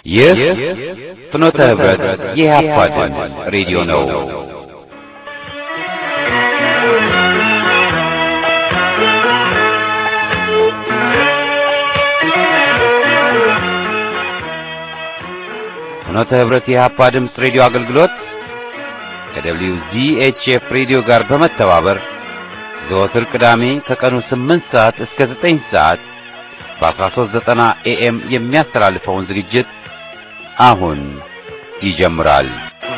ይህ ፍኖተ ህብረት የኢህአፓ ሬዲዮ ነው። ፍኖተ ህብረት የኢህአፓ ድምጽ ሬዲዮ አገልግሎት ከWZHF ሬዲዮ ጋር በመተባበር ዘወትር ቅዳሜ ከቀኑ 8 ሰዓት እስከ 9 ሰዓት በ1390 AM የሚያስተላልፈውን ዝግጅት አሁን ይጀምራል።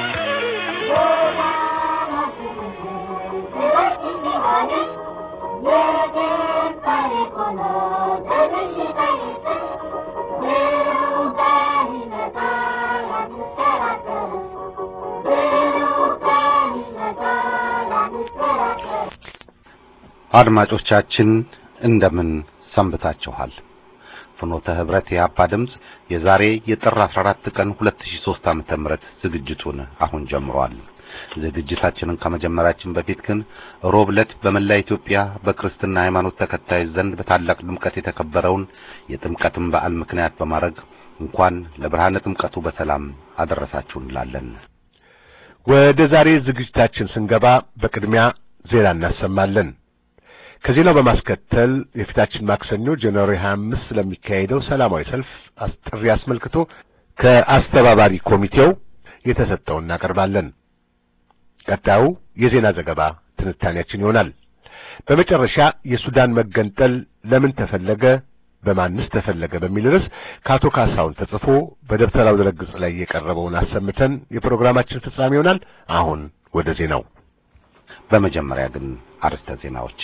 አድማጮቻችን እንደምን ሰንብታችኋል? ፍኖተ ህብረት የኢህአፓ ድምጽ የዛሬ የጥር 14 ቀን 2003 ዓ.ም ዝግጅቱን አሁን ጀምሯል። ዝግጅታችንን ከመጀመራችን በፊት ግን ሮብ ዕለት በመላ ኢትዮጵያ በክርስትና ሃይማኖት ተከታዮች ዘንድ በታላቅ ድምቀት የተከበረውን የጥምቀትን በዓል ምክንያት በማድረግ እንኳን ለብርሃነ ጥምቀቱ በሰላም አደረሳችሁ እንላለን። ወደ ዛሬ ዝግጅታችን ስንገባ በቅድሚያ ዜና እናሰማለን። ከዜናው በማስከተል የፊታችን ማክሰኞ ጃንዋሪ 25 ስለሚካሄደው ሰላማዊ ሰልፍ ጥሪ አስመልክቶ ከአስተባባሪ ኮሚቴው የተሰጠውን እናቀርባለን። ቀጣዩ የዜና ዘገባ ትንታኔያችን ይሆናል። በመጨረሻ የሱዳን መገንጠል ለምን ተፈለገ፣ በማንስ ተፈለገ በሚል ርዕስ ከአቶ ካሳውን ተጽፎ በደብተራው ድረገጽ ላይ የቀረበውን አሰምተን የፕሮግራማችን ፍጻሜ ይሆናል። አሁን ወደ ዜናው። በመጀመሪያ ግን አርዕስተ ዜናዎች።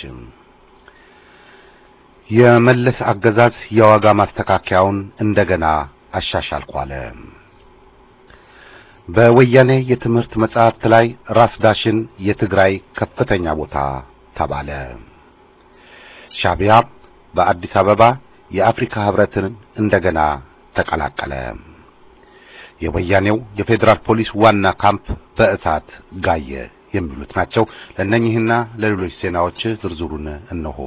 የመለስ አገዛዝ የዋጋ ማስተካከያውን እንደገና አሻሻልኩ አለ። በወያኔ የትምህርት መጽሐፍት ላይ ራስ ዳሽን የትግራይ ከፍተኛ ቦታ ተባለ። ሻዕቢያ በአዲስ አበባ የአፍሪካ ህብረትን እንደገና ተቀላቀለ። የወያኔው የፌዴራል ፖሊስ ዋና ካምፕ በእሳት ጋየ የሚሉት ናቸው። ለእነኚህና ለሌሎች ዜናዎች ዝርዝሩን እነሆ።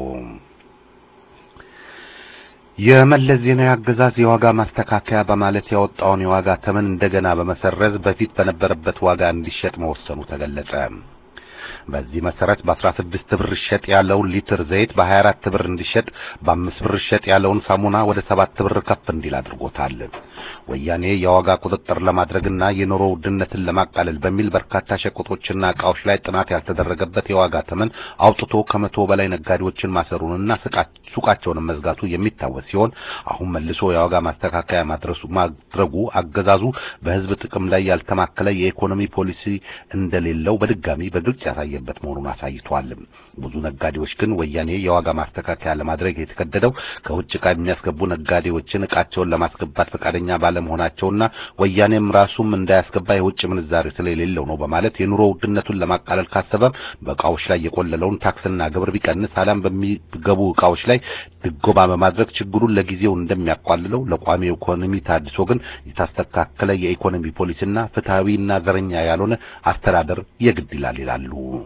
የመለስ ዜናዊ አገዛዝ የዋጋ ማስተካከያ በማለት ያወጣውን የዋጋ ተመን እንደገና በመሰረዝ በፊት በነበረበት ዋጋ እንዲሸጥ መወሰኑ ተገለጸ። በዚህ መሰረት በ16 ብር ሸጥ ያለውን ሊትር ዘይት በ24 ብር እንዲሸጥ፣ በ5 ብር ሸጥ ያለውን ሳሙና ወደ 7 ብር ከፍ እንዲል አድርጎታል። ወያኔ የዋጋ ቁጥጥር ለማድረግና የኑሮ ውድነትን ለማቃለል በሚል በርካታ ሸቀጦችና ዕቃዎች ላይ ጥናት ያልተደረገበት የዋጋ ተመን አውጥቶ ከመቶ በላይ ነጋዴዎችን ማሰሩንና ሱቃቸውን መዝጋቱ የሚታወስ ሲሆን አሁን መልሶ የዋጋ ማስተካከያ ማድረጉ አገዛዙ በህዝብ ጥቅም ላይ ያልተማከለ የኢኮኖሚ ፖሊሲ እንደሌለው በድጋሚ በግልጽ ያሳየበት መሆኑን አሳይቷል። ብዙ ነጋዴዎች ግን ወያኔ የዋጋ ማስተካከያ ለማድረግ የተከደደው ከውጭ ዕቃ የሚያስገቡ ነጋዴዎችን ዕቃቸውን ለማስገባት ፈቃደኛ ባለመሆናቸውና ወያኔም ራሱም እንዳያስገባ የውጭ ምንዛሪ ስለሌለው ነው በማለት የኑሮ ውድነቱን ለማቃለል ካሰበ በዕቃዎች ላይ የቆለለውን ታክስና ግብር ቢቀንስ አላም በሚገቡ ዕቃዎች ላይ ድጎማ በማድረግ ችግሩን ለጊዜው እንደሚያቋልለው፣ ለቋሚ ኢኮኖሚ ታድሶ ግን የተስተካከለ የኢኮኖሚ ፖሊሲና ፍትሃዊና ዘረኛ ያልሆነ አስተዳደር የግድ ይላሉ።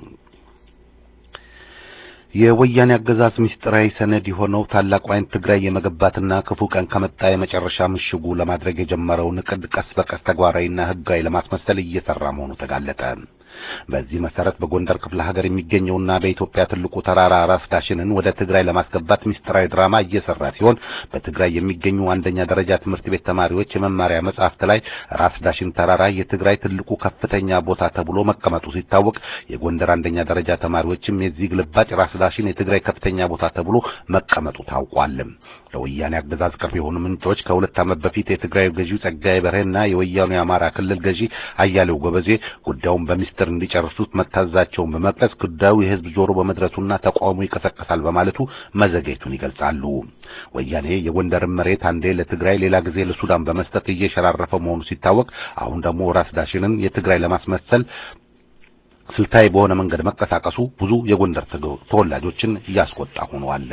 የወያኔ አገዛዝ ምስጢራዊ ሰነድ የሆነው ታላቁ አይን ትግራይ የመገባትና ክፉ ቀን ከመጣ የመጨረሻ ምሽጉ ለማድረግ የጀመረውን እቅድ ቀስ በቀስ ተግባራዊና ህጋዊ ለማስመሰል እየሰራ መሆኑ ተጋለጠ። በዚህ መሰረት በጎንደር ክፍለ ሀገር የሚገኘውና በኢትዮጵያ ትልቁ ተራራ ራስ ዳሽንን ወደ ትግራይ ለማስገባት ምስጢራዊ ድራማ እየሰራ ሲሆን በትግራይ የሚገኙ አንደኛ ደረጃ ትምህርት ቤት ተማሪዎች የመማሪያ መጽሐፍት ላይ ራስ ዳሽን ተራራ የትግራይ ትልቁ ከፍተኛ ቦታ ተብሎ መቀመጡ ሲታወቅ የጎንደር አንደኛ ደረጃ ተማሪዎችም የዚህ ግልባጭ ራስ ዳሽን የትግራይ ከፍተኛ ቦታ ተብሎ መቀመጡ ታውቋል። ለወያኔ አገዛዝ ቅርብ የሆኑ ምንጮች ከሁለት ዓመት በፊት የትግራይ ገዢው ጸጋዬ በርሄና የወያኔ አማራ ክልል ገዢ አያሌው ጎበዜ ጉዳዩን በሚስጥር እንዲጨርሱት መታዘዛቸውን በመጥቀስ ጉዳዩ የህዝብ ጆሮ በመድረሱና ተቃውሞ ይቀሰቀሳል በማለቱ መዘግየቱን ይገልጻሉ። ወያኔ የጎንደርን መሬት አንዴ ለትግራይ ሌላ ጊዜ ለሱዳን በመስጠት እየሸራረፈ መሆኑ ሲታወቅ አሁን ደግሞ ራስ ዳሽንን የትግራይ ለማስመሰል ስልታዊ በሆነ መንገድ መቀሳቀሱ ብዙ የጎንደር ተወላጆችን እያስቆጣ ሆኗል።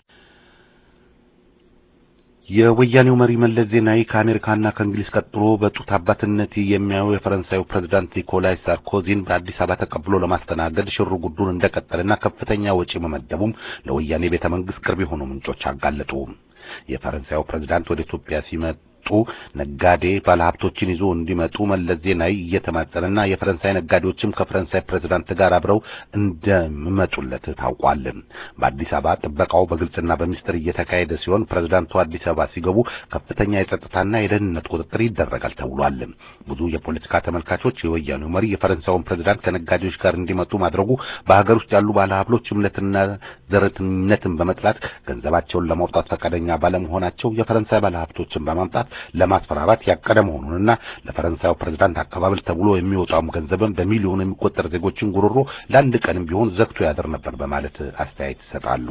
የወያኔው መሪ መለስ ዜናዊ ከአሜሪካና ከእንግሊዝ ቀጥሎ በጡት አባትነት የሚያዩ የፈረንሳዩ ፕሬዝዳንት ኒኮላስ ሳርኮዚን በአዲስ አበባ ተቀብሎ ለማስተናገድ ሽሩ ጉዱን እንደቀጠለና ከፍተኛ ወጪ መመደቡም ለወያኔ ቤተ መንግስት ቅርብ የሆኑ ምንጮች አጋለጡ። የፈረንሳዩ ፕሬዝዳንት ወደ ኢትዮጵያ ሲመጡ የወጡ ነጋዴ ባለሀብቶችን ይዞ እንዲመጡ መለስ ዜናዊ እየተማጸነና የፈረንሳይ ነጋዴዎችም ከፈረንሳይ ፕሬዝዳንት ጋር አብረው እንደሚመጡለት ታውቋል። በአዲስ አበባ ጥበቃው በግልጽና በሚስጥር እየተካሄደ ሲሆን ፕሬዝዳንቱ አዲስ አበባ ሲገቡ ከፍተኛ የጸጥታና የደህንነት ቁጥጥር ይደረጋል ተብሏል። ብዙ የፖለቲካ ተመልካቾች የወያኔው መሪ የፈረንሳዩን ፕሬዝዳንት ከነጋዴዎች ጋር እንዲመጡ ማድረጉ በሀገር ውስጥ ያሉ ባለሀብቶች እምነትና ዘረኝነትን በመጥላት ገንዘባቸውን ለማውጣት ፈቃደኛ ባለመሆናቸው የፈረንሳይ ባለሀብቶችን በማምጣት ለማስፈራራት ያቀደ መሆኑንና ለፈረንሳዩ ፕሬዝዳንት አቀባበል ተብሎ የሚወጣው ገንዘብን በሚሊዮን የሚቆጠር ዜጎችን ጉሮሮ ለአንድ ቀንም ቢሆን ዘግቶ ያደር ነበር በማለት አስተያየት ይሰጣሉ።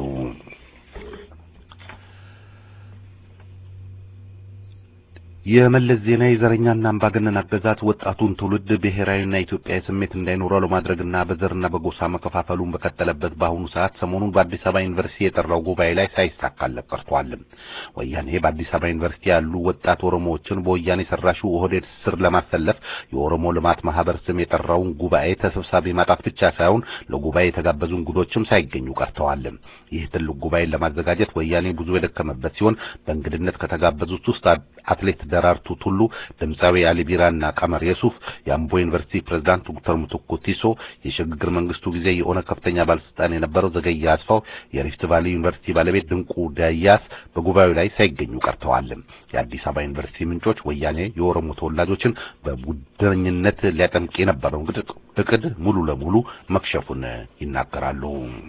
የመለስ ዜናዊ ዘረኛና አምባገነን አገዛዝ ወጣቱን ትውልድ ብሔራዊና ኢትዮጵያዊ ስሜት እንዳይኖረው ለማድረግና በዘርና በጎሳ መከፋፈሉን በቀጠለበት በአሁኑ ሰዓት ሰሞኑን በአዲስ አበባ ዩኒቨርሲቲ የጠራው ጉባኤ ላይ ሳይሳካለት ቀርቷል። ወያኔ በአዲስ አበባ ዩኒቨርሲቲ ያሉ ወጣት ኦሮሞዎችን በወያኔ ሰራሹ ኦህዴድ ስር ለማሰለፍ የኦሮሞ ልማት ማህበር ስም የጠራውን ጉባኤ ተሰብሳቢ ማጣት ብቻ ሳይሆን ለጉባኤ የተጋበዙ እንግዶችም ሳይገኙ ቀርተዋል። ይህ ትልቅ ጉባኤ ለማዘጋጀት ወያኔ ብዙ የደከመበት ሲሆን በእንግድነት ከተጋበዙት ውስጥ አትሌት ደራርቱ ቱሉ፣ ድምጻዊ አሊ ቢራና ቀመር የሱፍ፣ የአምቦ ዩኒቨርሲቲ ፕሬዝዳንት ዶክተር ሙቱኩ ቲሶ፣ የሽግግር መንግስቱ ጊዜ የኦነግ ከፍተኛ ባለስልጣን የነበረው ዘገየ አስፋው፣ የሪፍት ቫሊ ዩኒቨርሲቲ ባለቤት ድንቁ ዳያስ በጉባኤው ላይ ሳይገኙ ቀርተዋል። የአዲስ አበባ ዩኒቨርሲቲ ምንጮች ወያኔ የኦሮሞ ተወላጆችን በቡድንነት ሊያጠምቅ የነበረው እቅድ ሙሉ ለሙሉ መክሸፉን ይናገራሉ።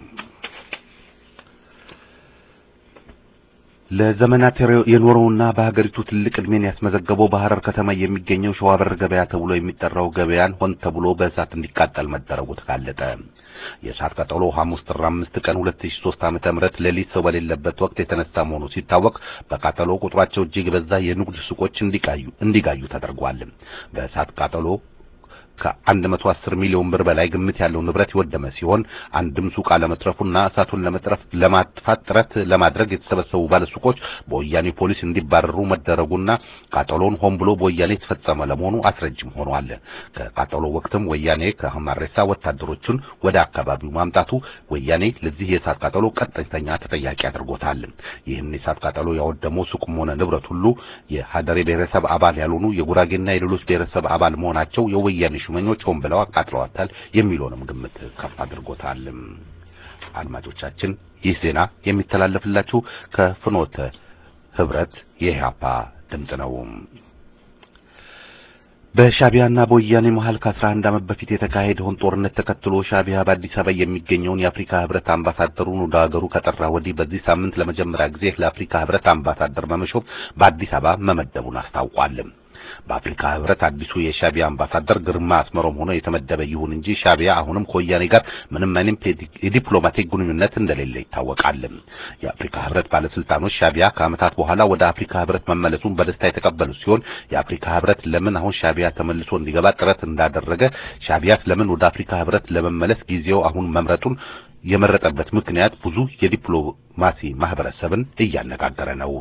ለዘመናት የኖረውና በሀገሪቱ ትልቅ ዕድሜን ያስመዘገበው በሐረር ከተማ የሚገኘው ሸዋበር ገበያ ተብሎ የሚጠራው ገበያን ሆን ተብሎ በእሳት እንዲቃጠል መደረጉ ተጋለጠ። የእሳት ቃጠሎ ሐሙስ ጥር 5 ቀን 2003 ዓ.ም ሌሊት ሰው በሌለበት ወቅት የተነሳ መሆኑ ሲታወቅ በቃጠሎ ቁጥራቸው እጅግ በዛ የንግድ ሱቆች እንዲጋዩ ተደርጓል። በእሳት ቃጠሎ ከ110 ሚሊዮን ብር በላይ ግምት ያለው ንብረት የወደመ ሲሆን አንድም ሱቅ አለመትረፉና እሳቱን ለማጥፋት ጥረት ለማድረግ የተሰበሰቡ ባለሱቆች በወያኔ ፖሊስ እንዲባረሩ መደረጉና ቃጠሎውን ሆን ብሎ በወያኔ የተፈጸመ ለመሆኑ አስረጅም ሆኗል። ከቃጠሎ ወቅትም ወያኔ ከሐማሬሳ ወታደሮችን ወደ አካባቢው ማምጣቱ ወያኔ ለዚህ የእሳት ቃጠሎ ቀጥተኛ ተጠያቂ አድርጎታል። ይህን የእሳት ቃጠሎ ያወደመው ሱቅም ሆነ ንብረት ሁሉ የሀደሬ ብሔረሰብ አባል ያልሆኑ የጉራጌና የሌሎች ብሔረሰብ አባል መሆናቸው የወያኔ ሹመኞች ሆን ብለው አቃጥለዋታል የሚለውንም ግምት ከፍ አድርጎታል። አድማጮቻችን ይህ ዜና የሚተላለፍላችሁ ከፍኖተ ህብረት የኢህአፓ ድምጽ ነው። በሻቢያና በወያኔ መሃል ከ11 ዓመት በፊት የተካሄደውን ጦርነት ተከትሎ ሻቢያ በአዲስ አበባ የሚገኘውን የአፍሪካ ህብረት አምባሳደሩን ወደ ሀገሩ ከጠራ ወዲህ በዚህ ሳምንት ለመጀመሪያ ጊዜ ለአፍሪካ ህብረት አምባሳደር በመሾም በአዲስ አበባ መመደቡን አስታውቋል። በአፍሪካ ህብረት አዲሱ የሻቢያ አምባሳደር ግርማ አስመሮም ሆኖ የተመደበ ይሁን እንጂ ሻቢያ አሁንም ከወያኔ ጋር ምንም አይነት የዲፕሎማቲክ ግንኙነት እንደሌለ ይታወቃል። የአፍሪካ ህብረት ባለስልጣኖች ሻቢያ ከዓመታት በኋላ ወደ አፍሪካ ህብረት መመለሱን በደስታ የተቀበሉ ሲሆን የአፍሪካ ህብረት ለምን አሁን ሻቢያ ተመልሶ እንዲገባ ጥረት እንዳደረገ፣ ሻቢያ ለምን ወደ አፍሪካ ህብረት ለመመለስ ጊዜው አሁን መምረጡን የመረጠበት ምክንያት ብዙ የዲፕሎማሲ ማህበረሰብን እያነጋገረ ነው።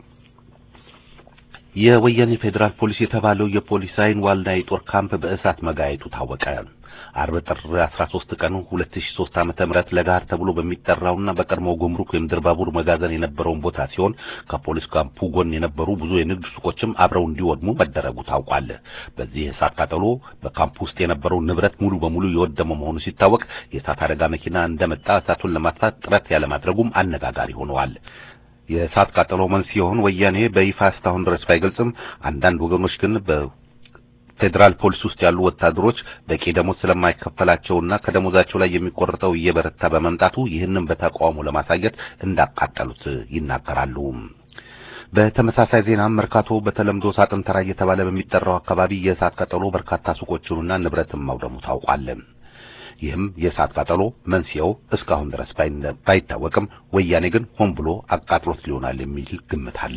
የወያኔ ፌዴራል ፖሊስ የተባለው የፖሊስ ኃይል ዋልዳ የጦር ካምፕ በእሳት መጋየቱ ታወቀ። አርብ ጥር 13 ቀን 2003 ዓ.ም ለጋር ተብሎ በሚጠራውና በቀድሞው ጉምሩክ የምድር ባቡር መጋዘን የነበረውን ቦታ ሲሆን ከፖሊስ ካምፑ ጎን የነበሩ ብዙ የንግድ ሱቆችም አብረው እንዲወድሙ መደረጉ ታውቋል። በዚህ የእሳት ቃጠሎ በካምፑ ውስጥ የነበረው ንብረት ሙሉ በሙሉ የወደመ መሆኑ ሲታወቅ የእሳት አደጋ መኪና እንደመጣ እሳቱን ለማጥፋት ጥረት ያለማድረጉም አነጋጋሪ ሆነዋል። የእሳት ቃጠሎ መንስኤውን ወያኔ በይፋ እስካሁን ድረስ ባይገልጽም አንዳንድ ወገኖች ግን በፌዴራል ፖሊስ ውስጥ ያሉ ወታደሮች በቂ ደሞዝ ስለማይከፈላቸውና ከደሞዛቸው ላይ የሚቆርጠው እየበረታ በመምጣቱ ይህንን በተቃውሞ ለማሳየት እንዳቃጠሉት ይናገራሉ። በተመሳሳይ ዜና መርካቶ በተለምዶ ሳጥን ተራ እየተባለ በሚጠራው አካባቢ የእሳት ቃጠሎ በርካታ ሱቆችንና ንብረትን ማውደሙ ታውቋል። ይህም የእሳት ቃጠሎ መንስኤው እስካሁን ድረስ ባይታወቅም ወያኔ ግን ሆን ብሎ አቃጥሎት ሊሆናል የሚል ግምት አለ።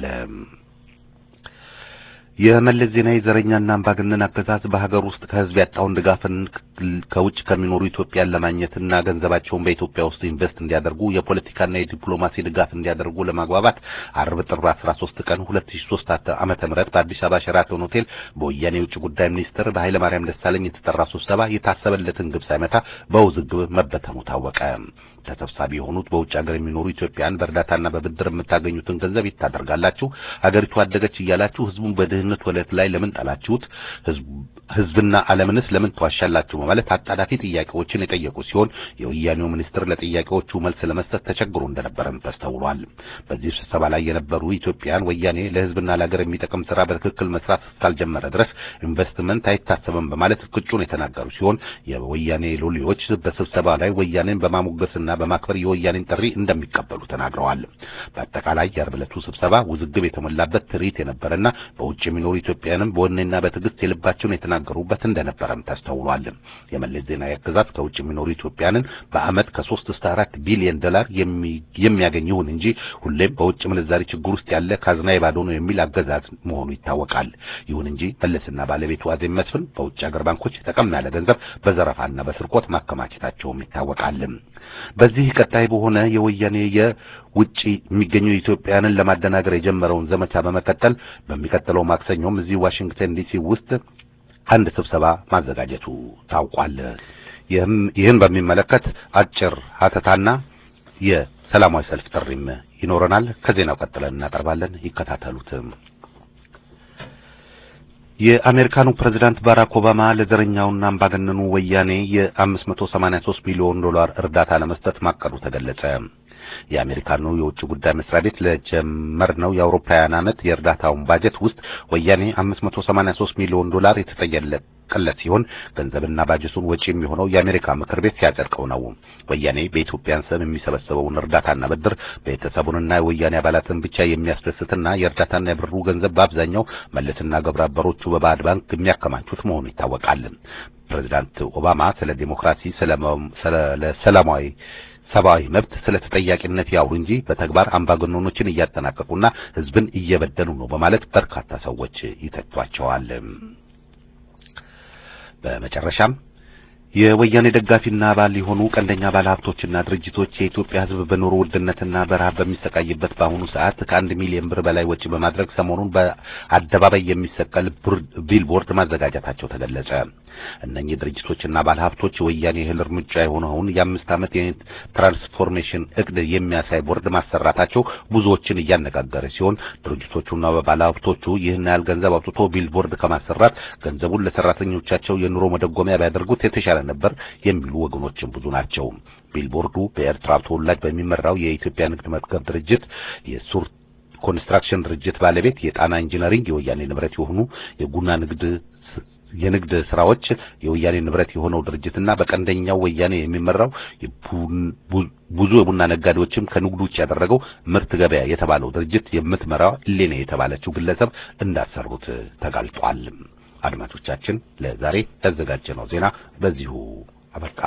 የመለስ ዜናዊ ዘረኛና አምባገነን አገዛዝ በሀገር ውስጥ ከህዝብ ያጣውን ድጋፍን ከውጭ ከሚኖሩ ኢትዮጵያን ለማግኘትና ገንዘባቸውን በኢትዮጵያ ውስጥ ኢንቨስት እንዲያደርጉ የፖለቲካና የዲፕሎማሲ ድጋፍ እንዲያደርጉ ለማግባባት አርብ ጥር 13 ቀን 2003 ዓ.ም በአዲስ አበባ ሸራተን ሆቴል በወያኔ የውጭ ጉዳይ ሚኒስትር በኃይለ ማርያም ደሳለኝ የተጠራ ስብሰባ የታሰበለትን ግብ ሳይመታ በውዝግብ መበተኑ ታወቀ። ተሰብሳቢ የሆኑት በውጭ ሀገር የሚኖሩ ኢትዮጵያን በእርዳታና በብድር የምታገኙትን ገንዘብ ይታደርጋላችሁ፣ ሀገሪቱ አደገች እያላችሁ ህዝቡን በድህነት ወለት ላይ ለምን ጣላችሁት? ህዝብና ዓለምንስ ለምን ተዋሻላችሁ? በማለት አጣዳፊ ጥያቄዎችን የጠየቁ ሲሆን የወያኔው ሚኒስትር ለጥያቄዎቹ መልስ ለመስጠት ተቸግሮ እንደነበረም ተስተውሏል። በዚህ ስብሰባ ላይ የነበሩ ኢትዮጵያን ወያኔ ለህዝብና ለሀገር የሚጠቅም ስራ በትክክል መስራት እስካልጀመረ ድረስ ኢንቨስትመንት አይታሰብም በማለት ፍቅጩን የተናገሩ ሲሆን የወያኔ ሎሌዎች በስብሰባ ላይ ወያኔን በማሞገስና በማክበር የወያኔን ጥሪ እንደሚቀበሉ ተናግረዋል። በአጠቃላይ የዓርብ ዕለቱ ስብሰባ ውዝግብ የተሞላበት ትርኢት የነበረና በውጭ የሚኖሩ ኢትዮጵያንም በወኔና በትዕግስት የልባቸውን የተናገሩበት እንደነበረም ተስተውሏል። የመለስ ዜናዊ አገዛዝ ከውጭ የሚኖሩ ኢትዮጵያንን በአመት ከ3 እስከ 4 ቢሊዮን ዶላር የሚያገኝ ይሁን እንጂ ሁሌም በውጭ ምንዛሪ ችግር ውስጥ ያለ ካዝና የባዶ ነው የሚል አገዛዝ መሆኑ ይታወቃል። ይሁን እንጂ መለስና ባለቤቱ አዜብ መስፍን በውጭ ሀገር ባንኮች ጠቀም ያለ ገንዘብ በዘረፋና በስርቆት ማከማቸታቸውም ይታወቃል። በዚህ ቀጣይ በሆነ የወያኔ የውጭ የሚገኙ ኢትዮጵያንን ለማደናገር የጀመረውን ዘመቻ በመቀጠል በሚቀጥለው ማክሰኞም እዚህ ዋሽንግተን ዲሲ ውስጥ አንድ ስብሰባ ማዘጋጀቱ ታውቋል። ይህን በሚመለከት አጭር ሀተታና የሰላማዊ ሰልፍ ጥሪም ይኖረናል። ከዜናው ቀጥለን እናቀርባለን። ይከታተሉት። የአሜሪካኑ ፕሬዝዳንት ባራክ ኦባማ ለዘረኛውና አምባገነኑ ወያኔ የ583 ሚሊዮን ዶላር እርዳታ ለመስጠት ማቀዱ ተገለጸ። የአሜሪካኑ የውጭ ጉዳይ መስሪያ ቤት ለጀመረው የአውሮፓውያን ዓመት የእርዳታውን ባጀት ውስጥ ወያኔ 583 ሚሊዮን ዶላር የተጠየቀለት ሲሆን ገንዘብና ባጀቱን ወጪ የሚሆነው የአሜሪካ ምክር ቤት ሲያጸድቀው ነው። ወያኔ በኢትዮጵያን ስም የሚሰበሰበውን እርዳታና ብድር ቤተሰቡንና የወያኔ አባላትን ብቻ የሚያስደስትና የእርዳታና የብሩ ገንዘብ በአብዛኛው መለስና ግብረ አበሮቹ በባዕድ ባንክ የሚያከማቹት መሆኑ ይታወቃል። ፕሬዝዳንት ኦባማ ስለ ዲሞክራሲ፣ ሰላማዊ ሰብአዊ መብት፣ ስለ ተጠያቂነት ያውሩ እንጂ በተግባር አምባገነኖችን እያጠናቀቁና ህዝብን እየበደሉ ነው በማለት በርካታ ሰዎች ይተቿቸዋል። በመጨረሻም የወያኔ ደጋፊና አባል የሆኑ ቀንደኛ ባለሀብቶችና ድርጅቶች የኢትዮጵያ ህዝብ በኑሮ ውድነትና በረሃብ በሚሰቃይበት በአሁኑ ሰዓት ከ1 ሚሊዮን ብር በላይ ወጪ በማድረግ ሰሞኑን በአደባባይ የሚሰቀል ቢልቦርድ ማዘጋጀታቸው ተገለጸ። እነኚህ ድርጅቶችና ባለሀብቶች ወያኔ እህል እርምጃ የሆነውን የ5 ዓመት የትራንስፎርሜሽን እቅድ የሚያሳይ ቦርድ ማሰራታቸው ብዙዎችን እያነጋገረ ሲሆን ድርጅቶቹና ባለሀብቶቹ ይህን ያህል ገንዘብ አውጥቶ ቢልቦርድ ከማሰራት ገንዘቡን ለሰራተኞቻቸው የኑሮ መደጎሚያ ቢያደርጉት የተሻለ ነበር የሚሉ ወገኖችም ብዙ ናቸው። ቢልቦርዱ በኤርትራ ተወላጅ በሚመራው የኢትዮጵያ ንግድ መርከብ ድርጅት የሱር ኮንስትራክሽን ድርጅት ባለቤት የጣና ኢንጂነሪንግ የወያኔ ንብረት የሆኑ የንግድ ስራዎች የወያኔ ንብረት የሆነው ድርጅትና በቀንደኛው ወያኔ የሚመራው ብዙ የቡና ነጋዴዎችም ከንግዱ ውጭ ያደረገው ምርት ገበያ የተባለው ድርጅት የምትመራው ሌኔ የተባለችው ግለሰብ እንዳሰሩት ተጋልጧል። አድማጮቻችን ለዛሬ ያዘጋጀነው ዜና በዚሁ አበቃ።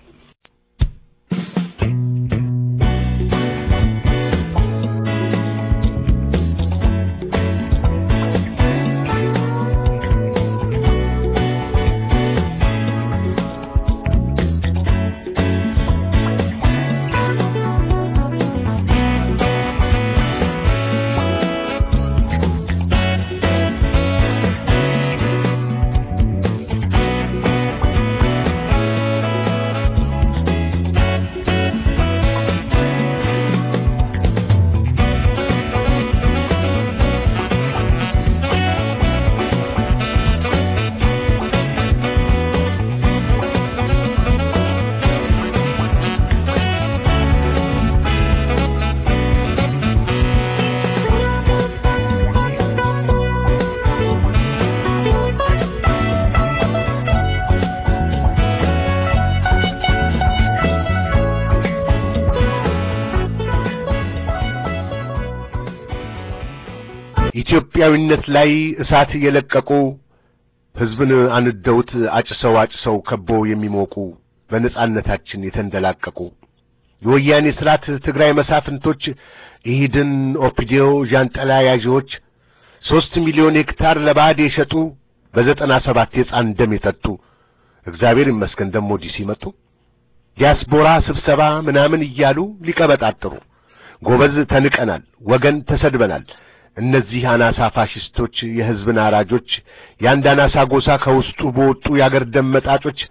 ኢትዮጵያዊነት ላይ እሳት የለቀቁ ህዝብን አንደውት አጭሰው ከቦ የሚሞቁ በነጻነታችን የተንደላቀቁ የወያኔ ስርዓት ትግራይ መሳፍንቶች ኢሂድን ኦፒዲዮ ጃንጠላ ያዦች 3 ሚሊዮን ሄክታር ለባዕድ የሸጡ በ97 የጻን ደም የጠጡ እግዚአብሔር ይመስገን ደሞ ዲሲ መጡ ዲያስፖራ ስብሰባ ምናምን እያሉ ሊቀበጣጥሩ ጎበዝ ተንቀናል ወገን ተሰድበናል እነዚህ አናሳ ፋሽስቶች የህዝብን አራጆች ያንዳናሳ ጎሳ ከውስጡ በወጡ ያገር ደመጣጮች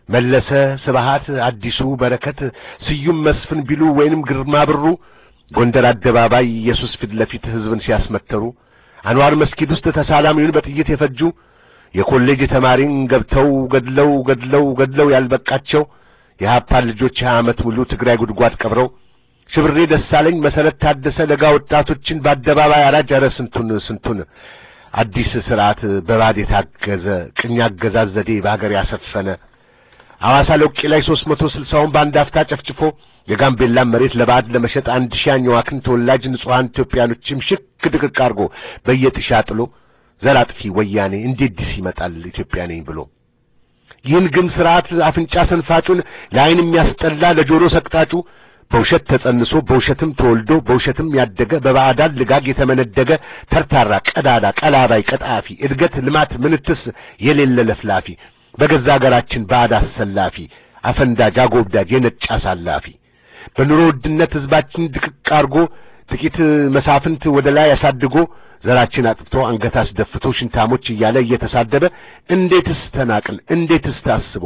መለሰ ስብሃት፣ አዲሱ በረከት፣ ስዩም መስፍን ቢሉ ወይንም ግርማ ብሩ ጎንደር አደባባይ ኢየሱስ ፊት ለፊት ህዝብን ሲያስመተሩ፣ አንዋር መስጊድ ውስጥ ተሳላሚውን በጥይት የፈጁ፣ የኮሌጅ ተማሪን ገብተው ገድለው ያልበቃቸው የሀፓ ልጆች 20 ዓመት ሙሉ ትግራይ ጉድጓድ ቀብረው፣ ሽብሬ ደሳለኝ፣ መሰረት ታደሰ ለጋ ወጣቶችን በአደባባይ አራጅ፣ ኧረ ስንቱን አዲስ ስርዓት በባድ የታገዘ ቅኝ አገዛዝ ዘዴ በሀገር ያሰፈነ፣ ሐዋሳ ለውቂ ላይ 360ውን በአንድ አፍታ ጨፍጭፎ የጋምቤላ መሬት ለባዕድ ለመሸጥ 1000 ዋክን ተወላጅ ንጹሃን ኢትዮጵያኖችም ሽክ ድቅቅ አድርጎ በየጥሻ ጥሎ ዘራጥፊ ወያኔ እንዴት ዲስ ይመጣል ኢትዮጵያ ነኝ ብሎ ይህን ግን ስርዓት አፍንጫ ሰንፋጩን ለዓይን የሚያስጠላ ለጆሮ ሰቅጣጩ በውሸት ተጸንሶ በውሸትም ተወልዶ በውሸትም ያደገ በባዕዳን ልጋግ የተመነደገ ተርታራ ቀዳዳ ቀላባይ ቀጣፊ እድገት ልማት ምንትስ የሌለ ለፍላፊ በገዛ ሀገራችን ባዕድ አሰላፊ አፈንዳጅ አጎብዳጅ የነጭ አሳላፊ በኑሮ ውድነት ህዝባችን ድቅቅ አርጎ ጥቂት መሳፍንት ወደ ላይ ያሳድጎ ዘራችን አጥፍቶ አንገት አስደፍቶ ሽንታሞች እያለ እየተሳደበ እንዴትስ ተናቅን እንዴትስ ታስቦ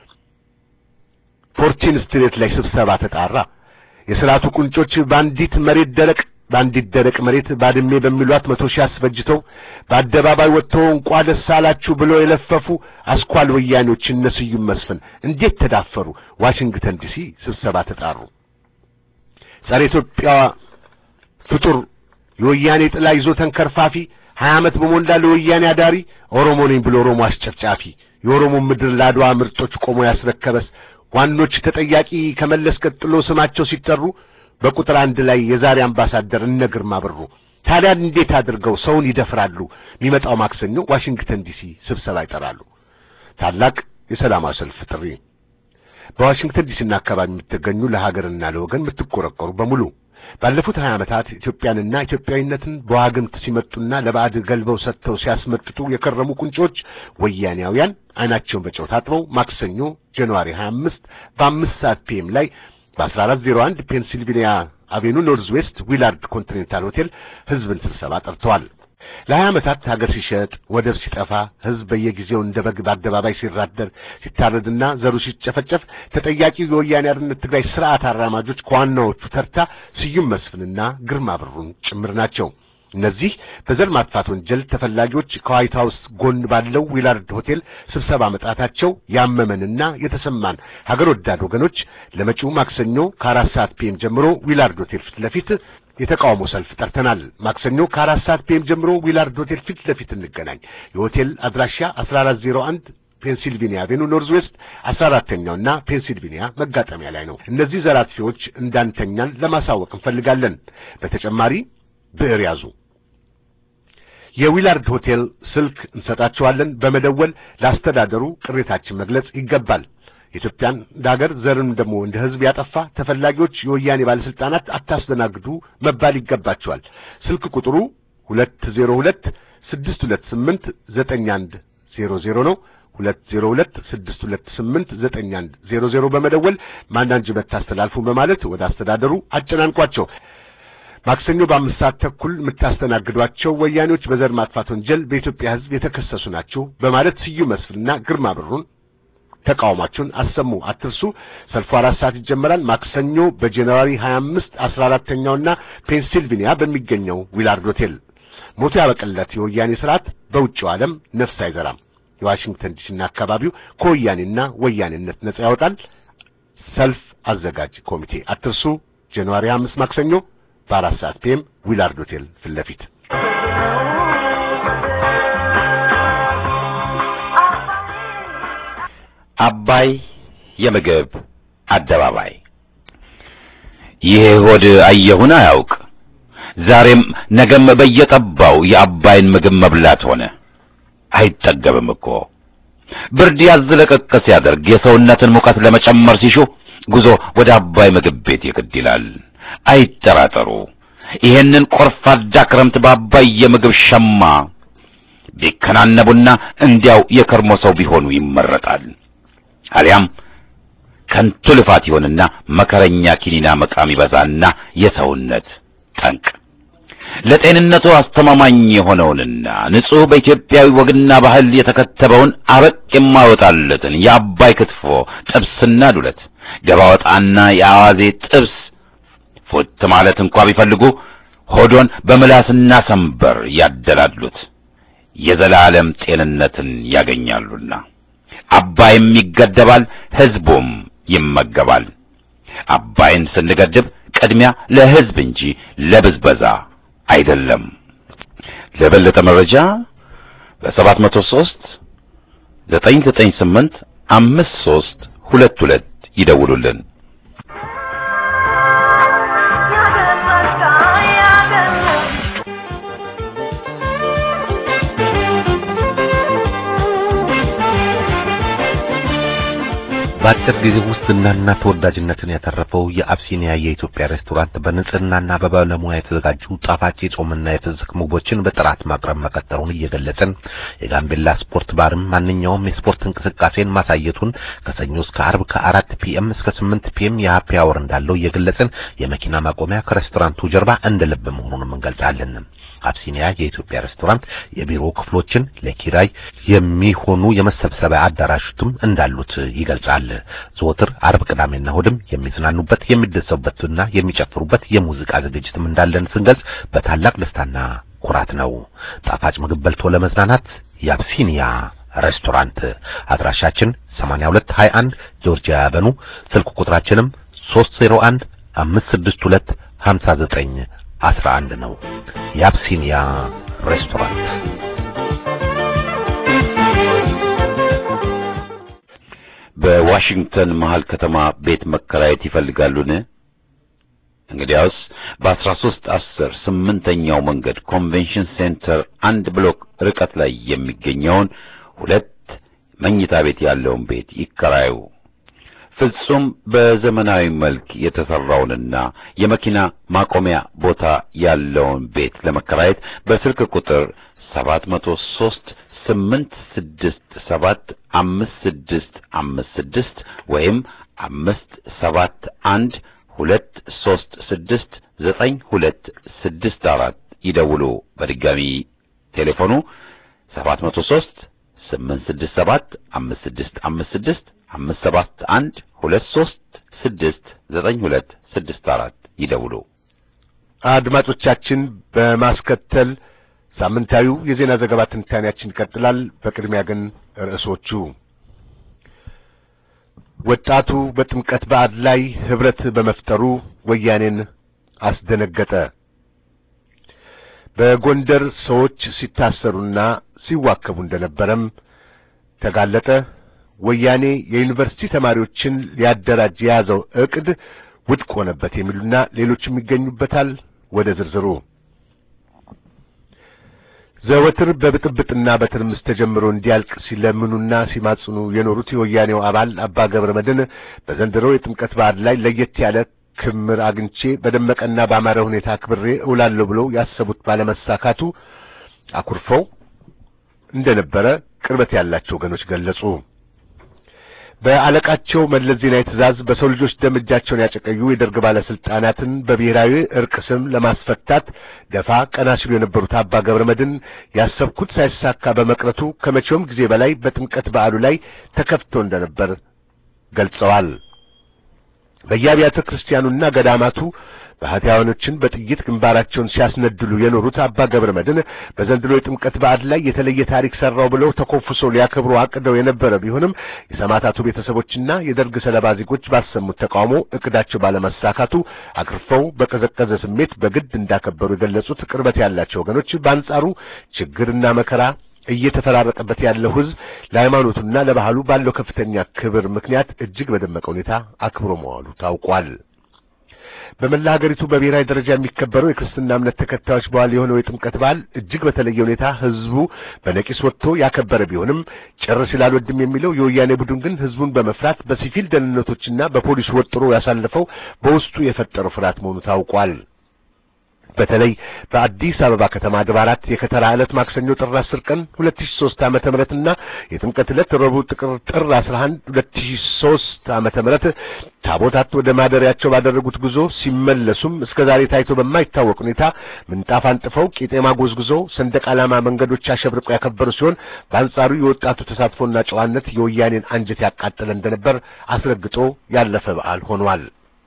ፎርቲን ስትሬት ላይ ስብሰባ ተጣራ። የሥርዓቱ ቁንጮች ባንዲት ደረቅ መሬት ባድሜ በሚሏት 100 ሺህ አስፈጅተው በአደባባይ ወጥተው እንኳን ደስ አላችሁ ብሎ የለፈፉ አስኳል ወያኔዎች እነ ስዩም መስፍን እንዴት ተዳፈሩ? ዋሽንግተን ዲሲ ስብሰባ ተጣሩ። ጸረ ኢትዮጵያ ፍጡር የወያኔ ጥላ ይዞ ተንከርፋፊ 20 ዓመት በሞላ ለወያኔ አዳሪ ኦሮሞ ነኝ ብሎ ኦሮሞ አስጨፍጫፊ የኦሮሞ ምድር ለአድዋ ምርጦች ቆሞ ያስረከበስ ዋኖች ተጠያቂ ከመለስ ቀጥሎ ስማቸው ሲጠሩ በቁጥር 1 ላይ የዛሬ አምባሳደር እነ ግርማ ብሩ ታዲያ እንዴት አድርገው ሰውን ይደፍራሉ? የሚመጣው ማክሰኞ ዋሽንግተን ዲሲ ስብሰባ ይጠራሉ። ታላቅ የሰላማዊ ሰልፍ ጥሪ። በዋሽንግተን ዲሲና አካባቢ የምትገኙ ለሀገርና ለወገን የምትቆረቆሩ በሙሉ ባለፉት 20 ዓመታት ኢትዮጵያንና ኢትዮጵያዊነትን በዋግምት ሲመጡና ለባዕድ ገልበው ሰጥተው ሲያስመጥጡ የከረሙ ቁንጮች ወያኔያውያን አይናቸውን በጨው ታጥበው ማክሰኞ ጃንዋሪ 25 በ5 ሰዓት ፒኤም ላይ በ1401 ፔንሲልቬኒያ አቬኑ ኖርዝ ዌስት ዊላርድ ኮንቲኔንታል ሆቴል ህዝብን ስብሰባ ጠርተዋል። ለ20 ዓመታት ሀገር ሲሸጥ ወደብ ሲጠፋ ህዝብ በየጊዜው እንደ በግ በአደባባይ ሲራደር ሲታረድና ዘሩ ሲጨፈጨፍ ተጠያቂ የወያኔ አርነት ትግራይ ስርዓት አራማጆች ከዋናዎቹ ተርታ ስዩም መስፍንና ግርማ ብሩን ጭምር ናቸው። እነዚህ በዘር ማጥፋት ወንጀል ተፈላጊዎች ከዋይት ሃውስ ጎን ባለው ዊላርድ ሆቴል ስብሰባ መጣታቸው ያመመንና የተሰማን ሀገር ወዳድ ወገኖች ለመጪው ማክሰኞ ከ4 ሰዓት ፒኤም ጀምሮ ዊላርድ ሆቴል ፊት ለፊት የተቃውሞ ሰልፍ ጠርተናል። ማክሰኞ ከ4 ሰዓት ፒኤም ጀምሮ ዊላርድ ሆቴል ፊት ለፊት እንገናኝ። የሆቴል አድራሻ 1401 ፔንሲልቬኒያ አቬኑ ኖርዝ ዌስት 14ኛውና ፔንሲልቬኒያ መጋጠሚያ ላይ ነው። እነዚህ ዘራፊዎች እንዳንተኛን ለማሳወቅ እንፈልጋለን። በተጨማሪ ብዕር ያዙ። የዊላርድ ሆቴል ስልክ እንሰጣቸዋለን። በመደወል ላስተዳደሩ ቅሬታችን መግለጽ ይገባል። ኢትዮጵያን ዳገር ዘርን ደሞ እንደ ህዝብ ያጠፋ ተፈላጊዎች የወያኔ ባለስልጣናት አታስተናግዱ መባል ይገባቸዋል። ስልክ ቁጥሩ 202-628-9100 ነው። 202-628-9100 በመደወል ማናንጅመንት ታስተላልፉ በማለት ወደ አስተዳደሩ አጨናንቋቸው። ማክሰኞ በ5 ሰዓት ተኩል የምታስተናግዷቸው ወያኔዎች በዘር ማጥፋት ወንጀል በኢትዮጵያ ህዝብ የተከሰሱ ናቸው በማለት ስዩም መስፍንና ግርማ ብሩን ተቃውሟቸውን አሰሙ። አትርሱ። ሰልፉ 4 ሰዓት ይጀምራል። ማክሰኞ በጃንዋሪ 25 14ኛውና ፔንሲልቬኒያ በሚገኘው ዊላርድ ሆቴል። ሞቱ ያበቀለት የወያኔ ስርዓት በውጭው ዓለም ነፍስ አይዘራም። የዋሽንግተን ዲሲና አካባቢው ከወያኔና ወያኔነት ነጻ ያወጣል። ሰልፍ አዘጋጅ ኮሚቴ። አትርሱ። ጃንዋሪ 5 ማክሰኞ በ4 ሰዓት ፒኤም ዊላርድ ሆቴል ፊት ለፊት። አባይ የምግብ አደባባይ። ይሄ ሆድ አየሁን አያውቅ ዛሬም ነገም በየጠባው የአባይን ምግብ መብላት ሆነ። አይጠገብም እኮ ብርድ ያዝለቀቀ ሲያደርግ የሰውነትን ሙቀት ለመጨመር ሲሹ ጉዞ ወደ አባይ ምግብ ቤት ይግድ ይላል። አይጠራጠሩ። ይሄንን ቆርፋዳ ክረምት በአባይ የምግብ ሸማ ቢከናነቡና እንዲያው የከርሞ ሰው ቢሆኑ ይመረጣል። አሊያም ከንቱ ልፋት ይሆንና መከረኛ ኪኒና መቃም ይበዛና የሰውነት ጠንቅ። ለጤንነቱ አስተማማኝ የሆነውንና ንጹህ በኢትዮጵያዊ ወግና ባህል የተከተበውን አረቅ የማይወጣለትን የአባይ ክትፎ ጥብስና ዱለት፣ ገባ ወጣና የአዋዜ ጥብስ ፉት ማለት እንኳን ቢፈልጉ ሆዶን በምላስና ሰንበር ያደላሉት የዘላለም ጤንነትን ያገኛሉና አባይም ይገደባል፣ ህዝቡም ይመገባል። አባይን ስንገድብ ቅድሚያ ለህዝብ እንጂ ለብዝበዛ አይደለም። ለበለጠ መረጃ በ703 998 5322 ይደውሉልን። በአጭር ጊዜ ውስጥ ዝናና ተወዳጅነትን ያተረፈው የአብሲኒያ የኢትዮጵያ ሬስቶራንት በንጽህናና በባለሙያ የተዘጋጁ ጣፋጭ የጾምና የፍስክ ምግቦችን በጥራት ማቅረብ መቀጠሉን እየገለጸን የጋምቤላ ስፖርት ባርም ማንኛውም የስፖርት እንቅስቃሴን ማሳየቱን ከሰኞ እስከ ዓርብ ከ4 ፒኤም እስከ 8 ፒኤም የሃፒ አወር እንዳለው እየገለጸን የመኪና ማቆሚያ ከሬስቶራንቱ ጀርባ እንደ ልብ መሆኑን እንገልጻለን። አብሲኒያ የኢትዮጵያ ሬስቶራንት የቢሮ ክፍሎችን ለኪራይ የሚሆኑ የመሰብሰቢያ አዳራሾችም እንዳሉት ይገልጻል። ዘወትር ዓርብ፣ ቅዳሜና እሁድም የሚዝናኑበት የሚደሰቡበትና የሚጨፍሩበት የሙዚቃ ዝግጅትም እንዳለን ስንገልጽ በታላቅ ደስታና ኩራት ነው። ጣፋጭ ምግብ በልቶ ለመዝናናት የአብሲኒያ ሬስቶራንት አድራሻችን 8221 ጆርጂያ አቨኑ፣ ስልክ ቁጥራችንም 301 562 5911 ነው። የአብሲኒያ ሬስቶራንት በዋሽንግተን መሃል ከተማ ቤት መከራየት ይፈልጋሉን? እንግዲያውስ በ1310 8ኛው መንገድ ኮንቬንሽን ሴንተር 1 ብሎክ ርቀት ላይ የሚገኘውን 2 መኝታ ቤት ያለውን ቤት ይከራዩ። ፍጹም በዘመናዊ መልክ የተሰራውንና የመኪና ማቆሚያ ቦታ ያለውን ቤት ለመከራየት በስልክ ቁጥር 703 867 5656 ወይም 571 236 9264 ይደውሉ። በድጋሚ ቴሌፎኑ 703 867 5656 571 236 9264 ይደውሉ። አድማጮቻችን በማስከተል ሳምንታዊው የዜና ዘገባ ትንታኔያችን ይቀጥላል። በቅድሚያ ግን ርዕሶቹ ወጣቱ በጥምቀት በዓል ላይ ህብረት በመፍጠሩ ወያኔን አስደነገጠ። በጎንደር ሰዎች ሲታሰሩና ሲዋከቡ እንደነበረም ተጋለጠ። ወያኔ የዩኒቨርሲቲ ተማሪዎችን ሊያደራጅ የያዘው እቅድ ውድቅ ሆነበት የሚሉና ሌሎችም ይገኙበታል። ወደ ዝርዝሩ ዘወትር በብጥብጥና በትርምስ ተጀምሮ እንዲያልቅ ሲለምኑና ሲማጽኑ የኖሩት የወያኔው አባል አባ ገብረ መድኅን በዘንድሮው የጥምቀት በዓል ላይ ለየት ያለ ክምር አግኝቼ በደመቀና ባማረ ሁኔታ አክብሬ እውላለሁ ብለው ያሰቡት ባለመሳካቱ አኩርፈው እንደነበረ ቅርበት ያላቸው ወገኖች ገለጹ። በአለቃቸው መለስ ዜናዊ ትእዛዝ በሰው ልጆች ደም እጃቸውን ያጨቀዩ የደርግ ባለስልጣናትን በብሔራዊ እርቅ ስም ለማስፈታት ደፋ ቀና ሲሉ የነበሩት አባ ገብረ መድኅን ያሰብኩት ሳይሳካ በመቅረቱ ከመቼውም ጊዜ በላይ በጥምቀት በዓሉ ላይ ተከፍቶ እንደነበር ገልጸዋል። በየአብያተ ክርስቲያኑና ገዳማቱ ባህታውያኖችን በጥይት ግንባራቸውን ሲያስነድሉ የኖሩት አባ ገብረ መድኅን በዘንድሮ የጥምቀት በዓል ላይ የተለየ ታሪክ ሰራው ብለው ተኮፍሶ ሊያከብሩ አቅደው የነበረ ቢሆንም የሰማዕታቱ ቤተሰቦችና የደርግ ሰለባ ዜጎች ባሰሙት ተቃውሞ እቅዳቸው ባለመሳካቱ አክርፈው በቀዘቀዘ ስሜት በግድ እንዳከበሩ የገለጹት ቅርበት ያላቸው ወገኖች በአንጻሩ ችግርና መከራ እየተፈራረቀበት ያለው ሕዝብ ለሃይማኖቱና ለባህሉ ባለው ከፍተኛ ክብር ምክንያት እጅግ በደመቀ ሁኔታ አክብሮ መዋሉ ታውቋል። በመላ ሀገሪቱ በብሔራዊ ደረጃ የሚከበረው የክርስትና እምነት ተከታዮች በዓል የሆነው የጥምቀት በዓል እጅግ በተለየ ሁኔታ ህዝቡ በነቂስ ወጥቶ ያከበረ ቢሆንም ጭር ሲላልወድም የሚለው የወያኔ ቡድን ግን ህዝቡን በመፍራት በሲቪል ደህንነቶችና በፖሊስ ወጥሮ ያሳለፈው በውስጡ የፈጠረው ፍርሃት መሆኑ ታውቋል። በተለይ በአዲስ አበባ ከተማ አድባራት የከተራ ዕለት ማክሰኞ ጥር 10 ቀን 2003 ዓመተ ምህረትና የጥምቀት ዕለት ረቡዕ ጥር 11 2003 ዓመተ ምህረት ታቦታት ወደ ማደሪያቸው ባደረጉት ጉዞ ሲመለሱም እስከዛሬ ታይቶ በማይታወቅ ሁኔታ ምንጣፍ አንጥፈው ቄጤማ ጎዝጉዘው ሰንደቅ ዓላማ መንገዶች አሸብርቀው ያከበሩ ሲሆን በአንጻሩ የወጣቱ ተሳትፎና ጨዋነት የወያኔን አንጀት ያቃጠለ እንደነበር አስረግጦ ያለፈ በዓል ሆኗል።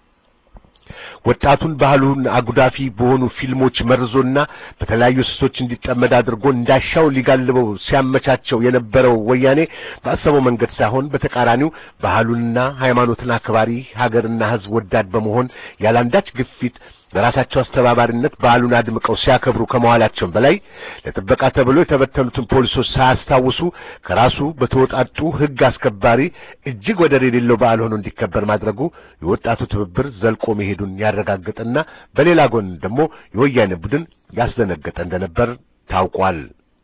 ወጣቱን ባህሉን አጉዳፊ በሆኑ ፊልሞች መርዞና በተለያዩ ስሶች እንዲጠመድ አድርጎ እንዳሻው ሊጋልበው ሲያመቻቸው የነበረው ወያኔ ባሰበው መንገድ ሳይሆን በተቃራኒው ባህሉንና ሃይማኖትን አክባሪ ሀገርና ሕዝብ ወዳድ በመሆን ያላንዳች ግፊት በራሳቸው አስተባባሪነት ባህሉን አድምቀው ሲያከብሩ ከመዋላቸው በላይ ለጥበቃ ተብሎ የተበተኑትን ፖሊሶች ሳያስታውሱ ከራሱ በተወጣጡ ሕግ አስከባሪ እጅግ ወደር የሌለው በዓል ሆኖ እንዲከበር ማድረጉ የወጣቱ ትብብር ዘልቆ መሄዱን ያረጋግጥና በሌላ ጎን ደግሞ የወያኔ ቡድን ያስደነገጠ እንደነበር ታውቋል።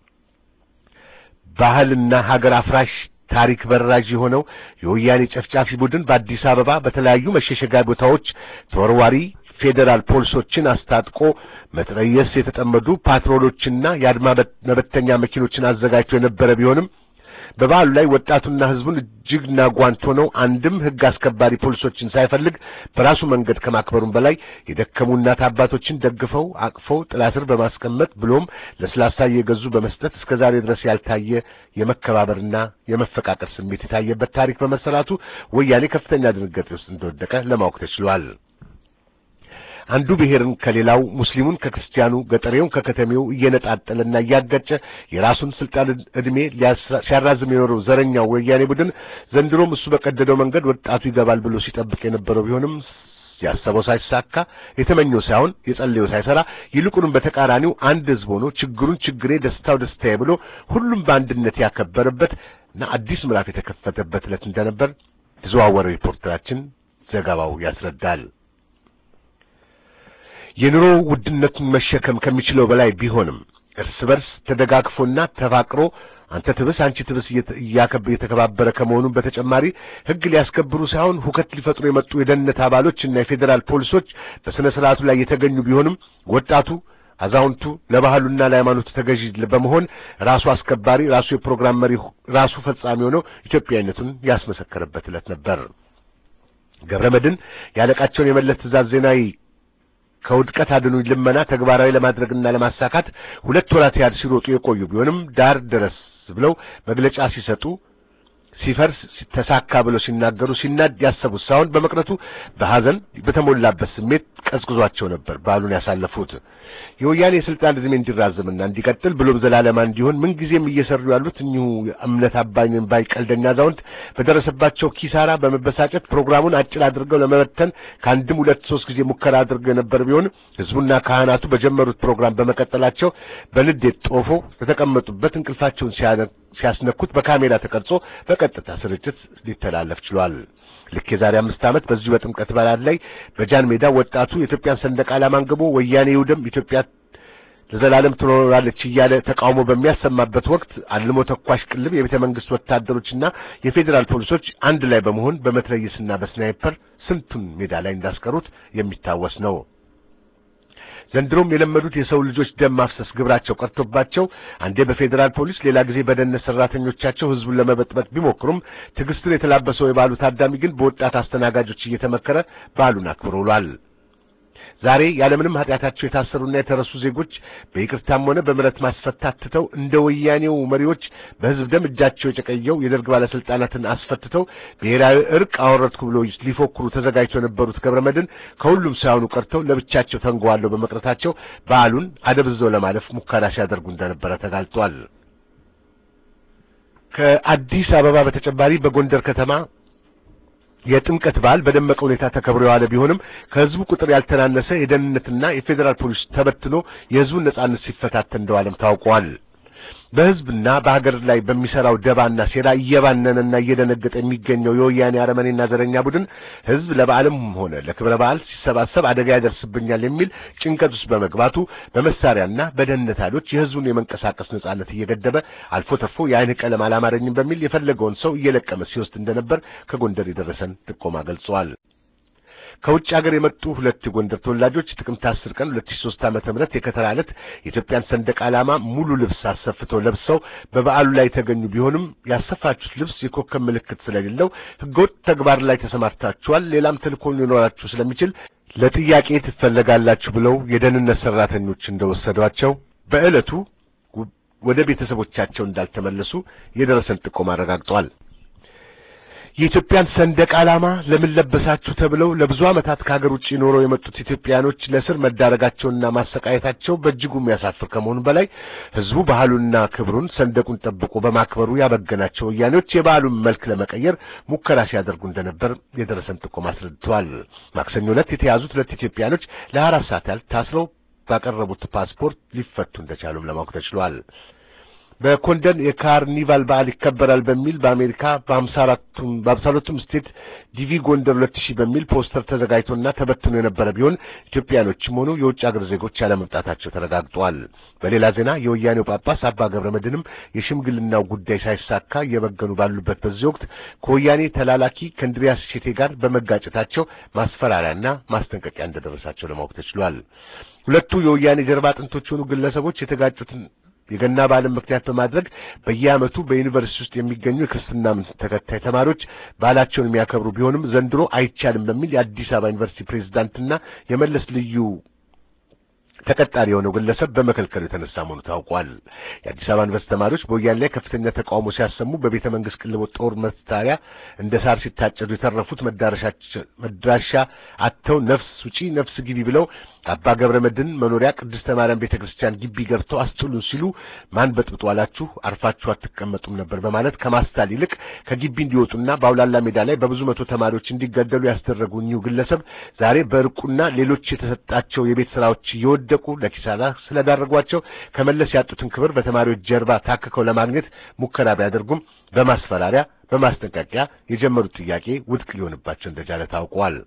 ባህልና ሀገር አፍራሽ ታሪክ በራጅ የሆነው የወያኔ ጨፍጫፊ ቡድን በአዲስ አበባ በተለያዩ መሸሸጊያ ቦታዎች ተወርዋሪ ፌደራል ፖሊሶችን አስታጥቆ መትረየስ የተጠመዱ ፓትሮሎችና የአድማ መበተኛ መኪኖችን አዘጋጅቶ የነበረ ቢሆንም በበዓሉ ላይ ወጣቱና ሕዝቡን እጅግና ጓንት ሆነው አንድም ሕግ አስከባሪ ፖሊሶችን ሳይፈልግ በራሱ መንገድ ከማክበሩም በላይ የደከሙ እናት አባቶችን ደግፈው አቅፈው ጥላ ስር በማስቀመጥ ብሎም ለስላሳ እየገዙ በመስጠት እስከዛሬ ድረስ ያልታየ የመከባበርና የመፈቃቀር ስሜት የታየበት ታሪክ በመሰራቱ ወያኔ ከፍተኛ ድንጋጤ ውስጥ እንደወደቀ ለማወቅ ተችሏል። አንዱ ብሔርን ከሌላው ሙስሊሙን ከክርስቲያኑ ገጠሬውን ከከተሜው እየነጣጠለና እያጋጨ የራሱን ስልጣን እድሜ ሲያራዝም የኖረው ዘረኛው ወያኔ ቡድን ዘንድሮም እሱ በቀደደው መንገድ ወጣቱ ይገባል ብሎ ሲጠብቅ የነበረው ቢሆንም ያሰበው ሳይሳካ የተመኘው ሳይሆን የጸለየው ሳይሰራ ይልቁንም በተቃራኒው አንድ ሕዝብ ሆኖ ችግሩን ችግሬ ደስታው ደስታዬ ብሎ ሁሉም በአንድነት ያከበረበትና አዲስ ምዕራፍ የተከፈተበት ዕለት እንደነበር ተዘዋወረው ሪፖርተራችን ዘገባው ያስረዳል። የኑሮ ውድነቱን መሸከም ከሚችለው በላይ ቢሆንም እርስ በርስ ተደጋግፎና ተፋቅሮ አንተ ትብስ አንቺ ትብስ እየተከባበረ ከመሆኑም በተጨማሪ ሕግ ሊያስከብሩ ሳይሆን ሁከት ሊፈጥሩ የመጡ የደህንነት አባሎችና የፌዴራል ፖሊሶች በስነ ስርዓቱ ላይ የተገኙ ቢሆንም ወጣቱ አዛውንቱ ለባህሉና ለሃይማኖቱ ተገዢ በመሆን ራሱ አስከባሪ ራሱ የፕሮግራም መሪ ራሱ ፈጻሚ ሆኖ ኢትዮጵያዊነቱን ያስመሰከረበት ዕለት ነበር። ገብረመድህን ያለቃቸውን የመለስ ትእዛዝ ዜናዊ ከውድቀት አድኑኝ ልመና ተግባራዊ ለማድረግና ለማሳካት 2 ወራት ያህል ሲሮጡ የቆዩ ቢሆንም ዳር ድረስ ብለው መግለጫ ሲሰጡ ሲፈርስ ተሳካ ብለው ሲናገሩ ሲናድ ያሰቡት ሳይሆን በመቅረቱ በሐዘን በተሞላበት ስሜት ቀዝቅዟቸው ነበር ባሉን ያሳለፉት። የወያኔ የስልጣን ዕድሜ እንዲራዘምና እንዲቀጥል ብሎም ዘላለማ እንዲሆን ምንጊዜም እየሰሩ ያሉት እኚሁ እምነት አባይን ባይ ቀልደኛ አዛውንት በደረሰባቸው ኪሳራ በመበሳጨት ፕሮግራሙን አጭር አድርገው ለመበተን ከአንድም 2-3 ጊዜ ሙከራ አድርገው ነበር ቢሆን ሕዝቡና ካህናቱ በጀመሩት ፕሮግራም በመቀጠላቸው በንዴት ጦፎ በተቀመጡበት እንቅልፋቸውን ሲያስነኩት በካሜራ ተቀርጾ በቀጥታ ስርጭት ሊተላለፍ ችሏል። ልክ የዛሬ 5 ዓመት በዚሁ በጥምቀት በዓል ላይ በጃን ሜዳ ወጣቱ የኢትዮጵያን ሰንደቅ ዓላማ አንግቦ ወያኔ ይውደም ኢትዮጵያ ለዘላለም ትኖራለች እያለ ተቃውሞ በሚያሰማበት ወቅት አልሞ ተኳሽ ቅልብ የቤተ መንግስት ወታደሮችና የፌዴራል ፖሊሶች አንድ ላይ በመሆን በመትረየስና በስናይፐር ስንቱን ሜዳ ላይ እንዳስቀሩት የሚታወስ ነው። ዘንድሮም የለመዱት የሰው ልጆች ደም ማፍሰስ ግብራቸው ቀርቶባቸው አንዴ በፌዴራል ፖሊስ ሌላ ጊዜ በደህንነት ሰራተኞቻቸው ህዝቡን ለመበጥበጥ ቢሞክሩም ትዕግስትን የተላበሰው የበዓሉ ታዳሚ ግን በወጣት አስተናጋጆች እየተመከረ በዓሉን አክብሮ ውሏል። ዛሬ ያለምንም ኃጢአታቸው የታሰሩና የተረሱ ዜጎች በይቅርታም ሆነ በምህረት ማስፈታት ትተው እንደ ወያኔው መሪዎች በህዝብ ደም እጃቸው የጨቀየው የደርግ ባለስልጣናትን አስፈትተው ብሔራዊ እርቅ አወረድኩ ብሎ ሊፎክሩ ተዘጋጅተው የነበሩት ገብረመድህን ከሁሉም ሳይሆኑ ቀርተው ለብቻቸው ተንጓለው በመቅረታቸው በዓሉን አደብዝዘው ለማለፍ ሙከራ ሲያደርጉ እንደነበረ ተጋልጧል። ከአዲስ አበባ በተጨማሪ በጎንደር ከተማ የጥምቀት በዓል በደመቀ ሁኔታ ተከብሮ የዋለ ቢሆንም ከህዝቡ ቁጥር ያልተናነሰ የደህንነትና የፌዴራል ፖሊስ ተበትኖ የህዝቡን ነጻነት ሲፈታተን እንደዋለም ታውቋል። በህዝብና በሀገር ላይ በሚሰራው ደባና ሴራ እየባነነና እየደነገጠ የሚገኘው የወያኔ አረመኔና ዘረኛ ቡድን ህዝብ ለበዓልም ሆነ ለክብረ በዓል ሲሰባሰብ አደጋ ያደርስብኛል የሚል ጭንቀት ውስጥ በመግባቱ በመሳሪያና በደህንነት ኃይሎች የህዝቡን የመንቀሳቀስ ነጻነት እየገደበ አልፎ ተርፎ የአይን ቀለም አላማረኝም በሚል የፈለገውን ሰው እየለቀመ ሲወስድ እንደነበር ከጎንደር የደረሰን ጥቆማ ገልጿል። ከውጭ ሀገር የመጡ ሁለት የጎንደር ተወላጆች ጥቅምት 10 ቀን 2003 ዓ.ም የከተራ ዕለት የኢትዮጵያን ሰንደቅ ዓላማ ሙሉ ልብስ አሰፍተው ለብሰው በበዓሉ ላይ የተገኙ ቢሆንም ያሰፋችሁት ልብስ የኮከብ ምልክት ስለሌለው ህገወጥ ተግባር ላይ ተሰማርታችኋል፣ ሌላም ተልእኮ ሊኖራችሁ ስለሚችል ለጥያቄ ትፈለጋላችሁ ብለው የደህንነት ሰራተኞች እንደወሰዷቸው በእለቱ ወደ ቤተሰቦቻቸው እንዳልተመለሱ የደረሰን ጥቆማ አረጋግጧል። የኢትዮጵያን ሰንደቅ ዓላማ ለምን ለበሳችሁ ተብለው ለብዙ ዓመታት ከሀገር ውጪ ኖረው የመጡት ኢትዮጵያኖች ለእስር መዳረጋቸውና ማሰቃየታቸው በእጅጉ የሚያሳፍር ከመሆኑ በላይ ህዝቡ ባህሉንና ክብሩን ሰንደቁን ጠብቆ በማክበሩ ያበገናቸው ወያኔዎች የበዓሉን መልክ ለመቀየር ሙከራ ሲያደርጉ እንደነበር የደረሰን ጥቆማ አስረድተዋል። ማክሰኞ ዕለት የተያዙት ሁለት ኢትዮጵያኖች ለ24 ሰዓት ያህል ታስረው ባቀረቡት ፓስፖርት ሊፈቱ እንደቻሉም ለማወቅ ተችሏል። በኮንደን የካርኒቫል በዓል ይከበራል በሚል በአሜሪካ በ54ቱም ስቴት ዲቪ ጎንደር 2000 በሚል ፖስተር ተዘጋጅቶና ተበትኖ የነበረ ቢሆን ኢትዮጵያኖችም ሆኑ የውጭ ሀገር ዜጎች ያለመምጣታቸው ተረጋግጧል። በሌላ ዜና የወያኔው ጳጳስ አባ ገብረመድህንም የሽምግልናው ጉዳይ ሳይሳካ እየበገኑ ባሉበት በዚህ ወቅት ከወያኔ ተላላኪ ከእንድሪያስ ሼቴ ጋር በመጋጨታቸው ማስፈራሪያና ማስጠንቀቂያ እንደደረሳቸው ለማወቅ ተችሏል። ሁለቱ የወያኔ ጀርባ አጥንቶች የሆኑ ግለሰቦች የተጋጩትን የገና በዓልን ምክንያት በማድረግ በየዓመቱ በዩኒቨርሲቲ ውስጥ የሚገኙ የክርስትና እምነት ተከታይ ተማሪዎች በዓላቸውን የሚያከብሩ ቢሆንም ዘንድሮ አይቻልም በሚል የአዲስ አበባ ዩኒቨርሲቲ ፕሬዝዳንትና የመለስ ልዩ ተቀጣሪ የሆነው ግለሰብ በመከልከሉ የተነሳ መሆኑ ታውቋል። የአዲስ አበባ ዩኒቨርሲቲ ተማሪዎች በወያኔ ላይ ከፍተኛ ተቃውሞ ሲያሰሙ በቤተ መንግስት ቅልቦ ጦር መሳሪያ እንደ ሳር ሲታጨዱ የተረፉት መድረሻ አጥተው ነፍስ ውጪ ነፍስ ግቢ ብለው አባ ገብረመድህን መኖሪያ ቅድስተ ማርያም ቤተክርስቲያን ግቢ ገብተው አስጥሉን ሲሉ ማን በጥብጡ አላችሁ አርፋችሁ አትቀመጡም ነበር በማለት ከማስታል ይልቅ ከግቢ እንዲወጡና በአውላላ ሜዳ ላይ በብዙ መቶ ተማሪዎች እንዲገደሉ ያስደረጉ እኚሁ ግለሰብ ዛሬ በርቁና ሌሎች የተሰጣቸው የቤት ስራዎች እየወደቁ ለኪሳራ ስለዳረጓቸው ከመለስ ያጡትን ክብር በተማሪዎች ጀርባ ታክከው ለማግኘት ሙከራ ቢያደርጉም በማስፈራሪያ በማስጠንቀቂያ የጀመሩት ጥያቄ ውድቅ ሊሆንባቸው እንደቻለ ታውቋል።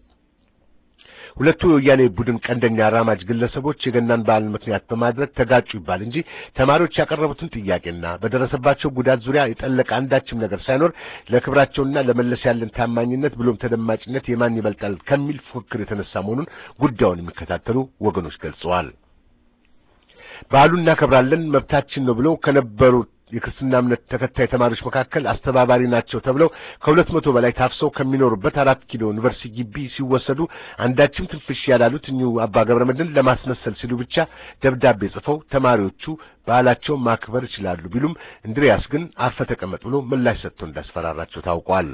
ሁለቱ የወያኔ ቡድን ቀንደኛ አራማጅ ግለሰቦች የገናን በዓል ምክንያት በማድረግ ተጋጩ ይባል እንጂ ተማሪዎች ያቀረቡትን ጥያቄና በደረሰባቸው ጉዳት ዙሪያ የጠለቀ አንዳችም ነገር ሳይኖር ለክብራቸውና ለመለስ ያለን ታማኝነት ብሎም ተደማጭነት የማን ይበልጣል ከሚል ፉክክር የተነሳ መሆኑን ጉዳዩን የሚከታተሉ ወገኖች ገልጸዋል። በዓሉን እናከብራለን መብታችን ነው ብለው ከነበሩ የክርስትና እምነት ተከታይ ተማሪዎች መካከል አስተባባሪ ናቸው ተብለው ከ200 በላይ ታፍሰው ከሚኖሩበት 4 ኪሎ ዩኒቨርሲቲ ግቢ ሲወሰዱ አንዳችም ትንፍሽ ያላሉት እኚሁ አባ ገብረመድህን ለማስመሰል ሲሉ ብቻ ደብዳቤ ጽፈው ተማሪዎቹ በዓላቸውን ማክበር ይችላሉ ቢሉም እንድሪያስ ግን አርፈ ተቀመጥ ብሎ ምላሽ ሰጥቶ እንዳስፈራራቸው ታውቋል።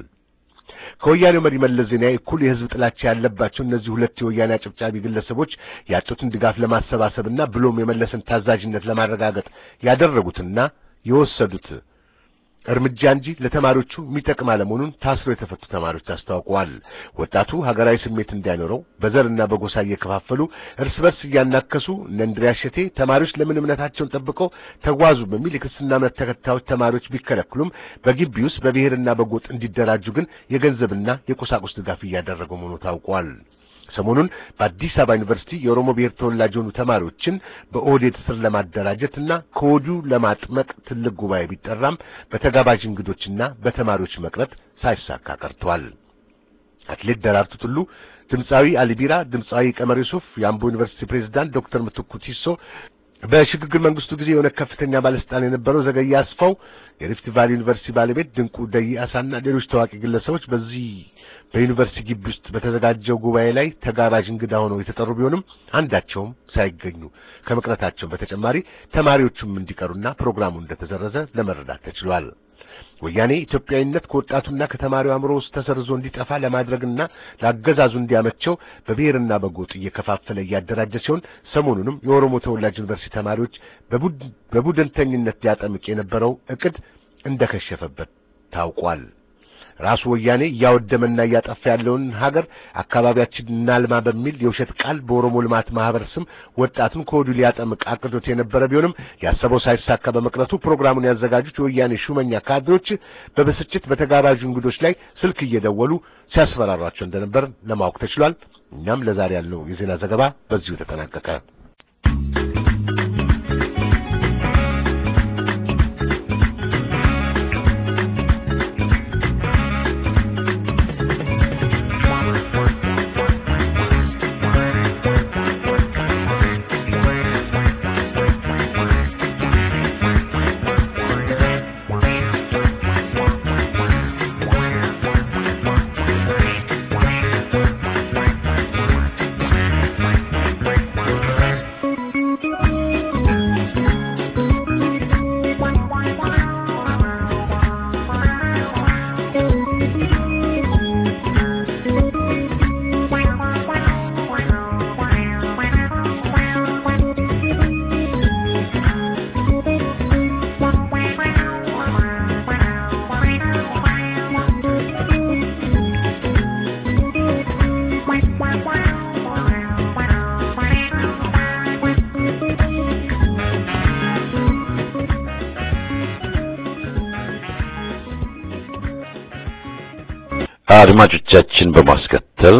ከወያኔው መሪ መለስ ዜናዊ እኩል የህዝብ ጥላቻ ያለባቸው እነዚህ ሁለት የወያኔ አጨብጫቢ ግለሰቦች ያጡትን ድጋፍ ለማሰባሰብና ብሎም የመለስን ታዛዥነት ለማረጋገጥ ያደረጉትና የወሰዱት እርምጃ እንጂ ለተማሪዎቹ የሚጠቅም አለመሆኑን ታስረው የተፈቱ ተማሪዎች አስታውቀዋል። ወጣቱ ሀገራዊ ስሜት እንዳይኖረው በዘርና በጎሳ እየከፋፈሉ እርስ በርስ እያናከሱ እነ እንድሪያስ ሼቴ ተማሪዎች ለምን እምነታቸውን ጠብቀው ተጓዙ በሚል የክርስትና እምነት ተከታዮች ተማሪዎች ቢከለክሉም በግቢ ውስጥ በብሔርና በጎጥ እንዲደራጁ ግን የገንዘብና የቁሳቁስ ድጋፍ እያደረጉ መሆኑ ታውቋል። ሰሞኑን በአዲስ አበባ ዩኒቨርሲቲ የኦሮሞ ብሔር ተወላጅ የሆኑ ተማሪዎችን በኦህዴድ ስር ለማደራጀትና ከወዲሁ ለማጥመቅ ትልቅ ጉባኤ ቢጠራም በተጋባዥ እንግዶችና በተማሪዎች መቅረት ሳይሳካ ቀርቷል። አትሌት ደራርቱ ቱሉ፣ ድምጻዊ አሊቢራ፣ ድምጻዊ ቀመር ዩሱፍ፣ የአምቦ ዩኒቨርሲቲ ፕሬዝዳንት ዶክተር ምትኩ ቲሶ፣ በሽግግር መንግስቱ ጊዜ የሆነ ከፍተኛ ባለስልጣን የነበረው ዘገየ አስፋው፣ የሪፍት ቫሊ ዩኒቨርሲቲ ባለቤት ድንቁ ደይአሳና ሌሎች ታዋቂ ግለሰቦች በዚህ በዩኒቨርሲቲ ግቢ ውስጥ በተዘጋጀው ጉባኤ ላይ ተጋባዥ እንግዳ ሆነው የተጠሩ ቢሆንም አንዳቸውም ሳይገኙ ከመቅረታቸው በተጨማሪ ተማሪዎቹም እንዲቀሩና ፕሮግራሙ እንደተዘረዘ ለመረዳት ተችሏል። ወያኔ ኢትዮጵያዊነት ከወጣቱና ከተማሪው አእምሮ ውስጥ ተሰርዞ እንዲጠፋ ለማድረግና ለአገዛዙ እንዲያመቸው በብሔርና በጎጥ እየከፋፈለ እያደራጀ ሲሆን ሰሞኑንም የኦሮሞ ተወላጅ ዩኒቨርሲቲ ተማሪዎች በቡድንተኝነት ሊያጠምቅ የነበረው እቅድ እንደከሸፈበት ታውቋል። ራሱ ወያኔ ያወደመና ያጠፋ ያለውን ሀገር አካባቢያችን እናልማ በሚል የውሸት ቃል በኦሮሞ ልማት ማህበር ስም ወጣቱን ከወዲሁ ሊያጠምቅ አቅዶት የነበረ ቢሆንም ያሰበው ሳይሳካ በመቅረቱ ፕሮግራሙን ያዘጋጁት የወያኔ ሹመኛ ካድሬዎች በብስጭት በተጋባዥ እንግዶች ላይ ስልክ እየደወሉ ሲያስፈራሯቸው እንደነበር ለማወቅ ተችሏል። እኛም ለዛሬ ያለው የዜና ዘገባ በዚሁ ተጠናቀቀ። አድማጮቻችን በማስከተል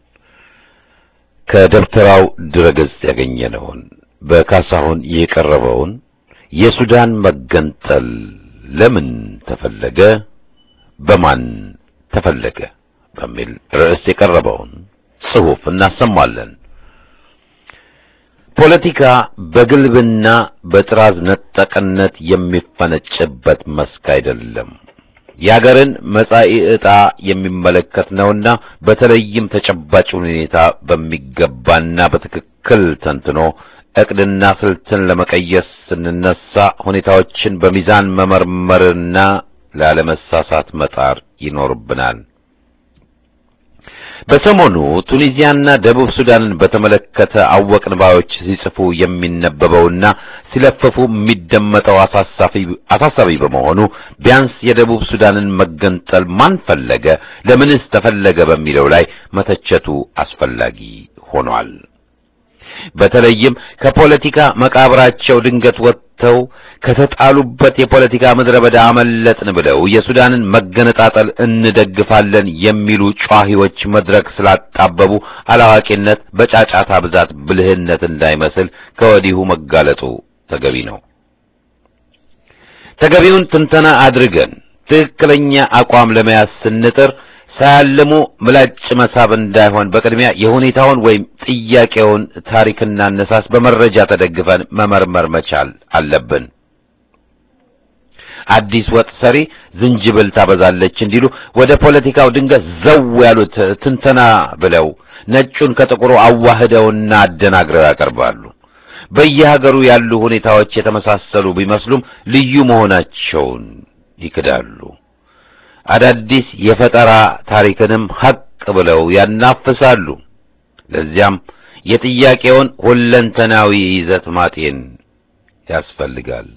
ከደብተራው ድረገጽ ያገኘነውን በካሳሁን የቀረበውን የሱዳን መገንጠል ለምን ተፈለገ በማን ተፈለገ በሚል ርዕስ የቀረበውን ጽሑፍ እናሰማለን። ፖለቲካ በግልብና በጥራዝ ነጠቅነት የሚፈነጭበት መስክ አይደለም። የሀገርን መጻኢ ዕጣ የሚመለከት ነውና በተለይም ተጨባጭ ሁኔታ በሚገባና በትክክል ተንትኖ ዕቅድና ስልትን ለመቀየስ ስንነሳ ሁኔታዎችን በሚዛን መመርመርና ላለመሳሳት መጣር ይኖርብናል። በሰሞኑ ቱኒዚያና ደቡብ ሱዳንን በተመለከተ አወቅን ባዮች ሲጽፉ የሚነበበውና ሲለፈፉ የሚደመጠው አሳሳቢ በመሆኑ ቢያንስ የደቡብ ሱዳንን መገንጠል ማን ፈለገ፣ ለምንስ ተፈለገ በሚለው ላይ መተቸቱ አስፈላጊ ሆኗል። በተለይም ከፖለቲካ መቃብራቸው ድንገት ወጥተው ከተጣሉበት የፖለቲካ ምድረ በዳ አመለጥን ብለው የሱዳንን መገነጣጠል እንደግፋለን የሚሉ ጯሂዎች መድረክ ስላጣበቡ አላዋቂነት በጫጫታ ብዛት ብልህነት እንዳይመስል ከወዲሁ መጋለጡ ተገቢ ነው። ተገቢውን ትንተና አድርገን ትክክለኛ አቋም ለመያዝ ስንጥር ሳያልሙ ምላጭ መሳብ እንዳይሆን በቅድሚያ የሁኔታውን ወይም ጥያቄውን ታሪክና አነሳስ በመረጃ ተደግፈን መመርመር መቻል አለብን። አዲስ ወጥ ሰሪ ዝንጅብል ታበዛለች እንዲሉ ወደ ፖለቲካው ድንገት ዘው ያሉት ትንተና ብለው ነጩን ከጥቁሩ አዋህደውና አደናግረው ያቀርባሉ። በየሀገሩ ያሉ ሁኔታዎች የተመሳሰሉ ቢመስሉም ልዩ መሆናቸውን ይክዳሉ። አዳዲስ የፈጠራ ታሪክንም ሐቅ ብለው ያናፍሳሉ። ለዚያም የጥያቄውን ሁለንተናዊ ይዘት ማጤን ያስፈልጋል።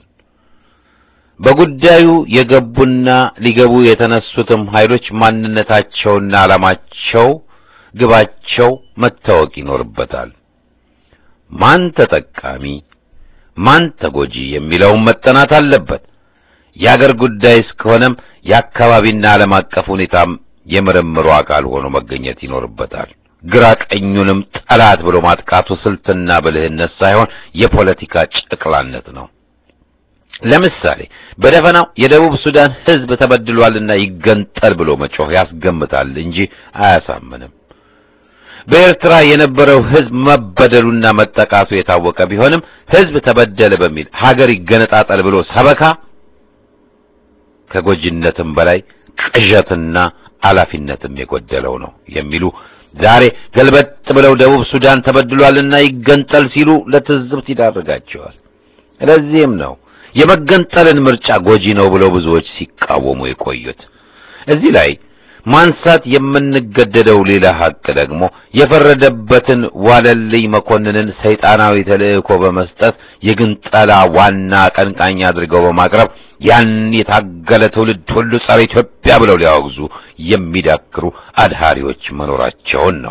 በጉዳዩ የገቡና ሊገቡ የተነሱትም ኃይሎች ማንነታቸውና ዓላማቸው፣ ግባቸው መታወቅ ይኖርበታል። ማን ተጠቃሚ፣ ማን ተጎጂ የሚለውን መጠናት አለበት። የአገር ጉዳይ እስከሆነም የአካባቢና ዓለም አቀፍ ሁኔታም የምርምሩ አካል ሆኖ መገኘት ይኖርበታል። ግራ ቀኙንም ጠላት ብሎ ማጥቃቱ ስልትና ብልህነት ሳይሆን የፖለቲካ ጨቅላነት ነው። ለምሳሌ በደፈናው የደቡብ ሱዳን ሕዝብ ተበድሏልና ይገንጠል ብሎ መጮህ ያስገምታል እንጂ አያሳምንም። በኤርትራ የነበረው ሕዝብ መበደሉና መጠቃቱ የታወቀ ቢሆንም ሕዝብ ተበደለ በሚል ሀገር ይገነጣጠል ብሎ ሰበካ ከጎጅነትም በላይ ቅዠትና ኃላፊነትም የጎደለው ነው የሚሉ ዛሬ ገልበጥ ብለው ደቡብ ሱዳን ተበድሏልና ይገንጠል ሲሉ ለትዝብት ይዳርጋቸዋል። ለዚህም ነው የመገንጠልን ምርጫ ጎጂ ነው ብለው ብዙዎች ሲቃወሙ የቆዩት። እዚህ ላይ ማንሳት የምንገደደው ሌላ ሀቅ ደግሞ የፈረደበትን ዋለልኝ መኮንንን ሰይጣናዊ ተልእኮ በመስጠት የግንጠላ ዋና አቀንቃኝ አድርገው በማቅረብ ያን የታገለ ትውልድ ሁሉ ጸረ ኢትዮጵያ ብለው ሊያወግዙ የሚዳክሩ አድሃሪዎች መኖራቸውን ነው።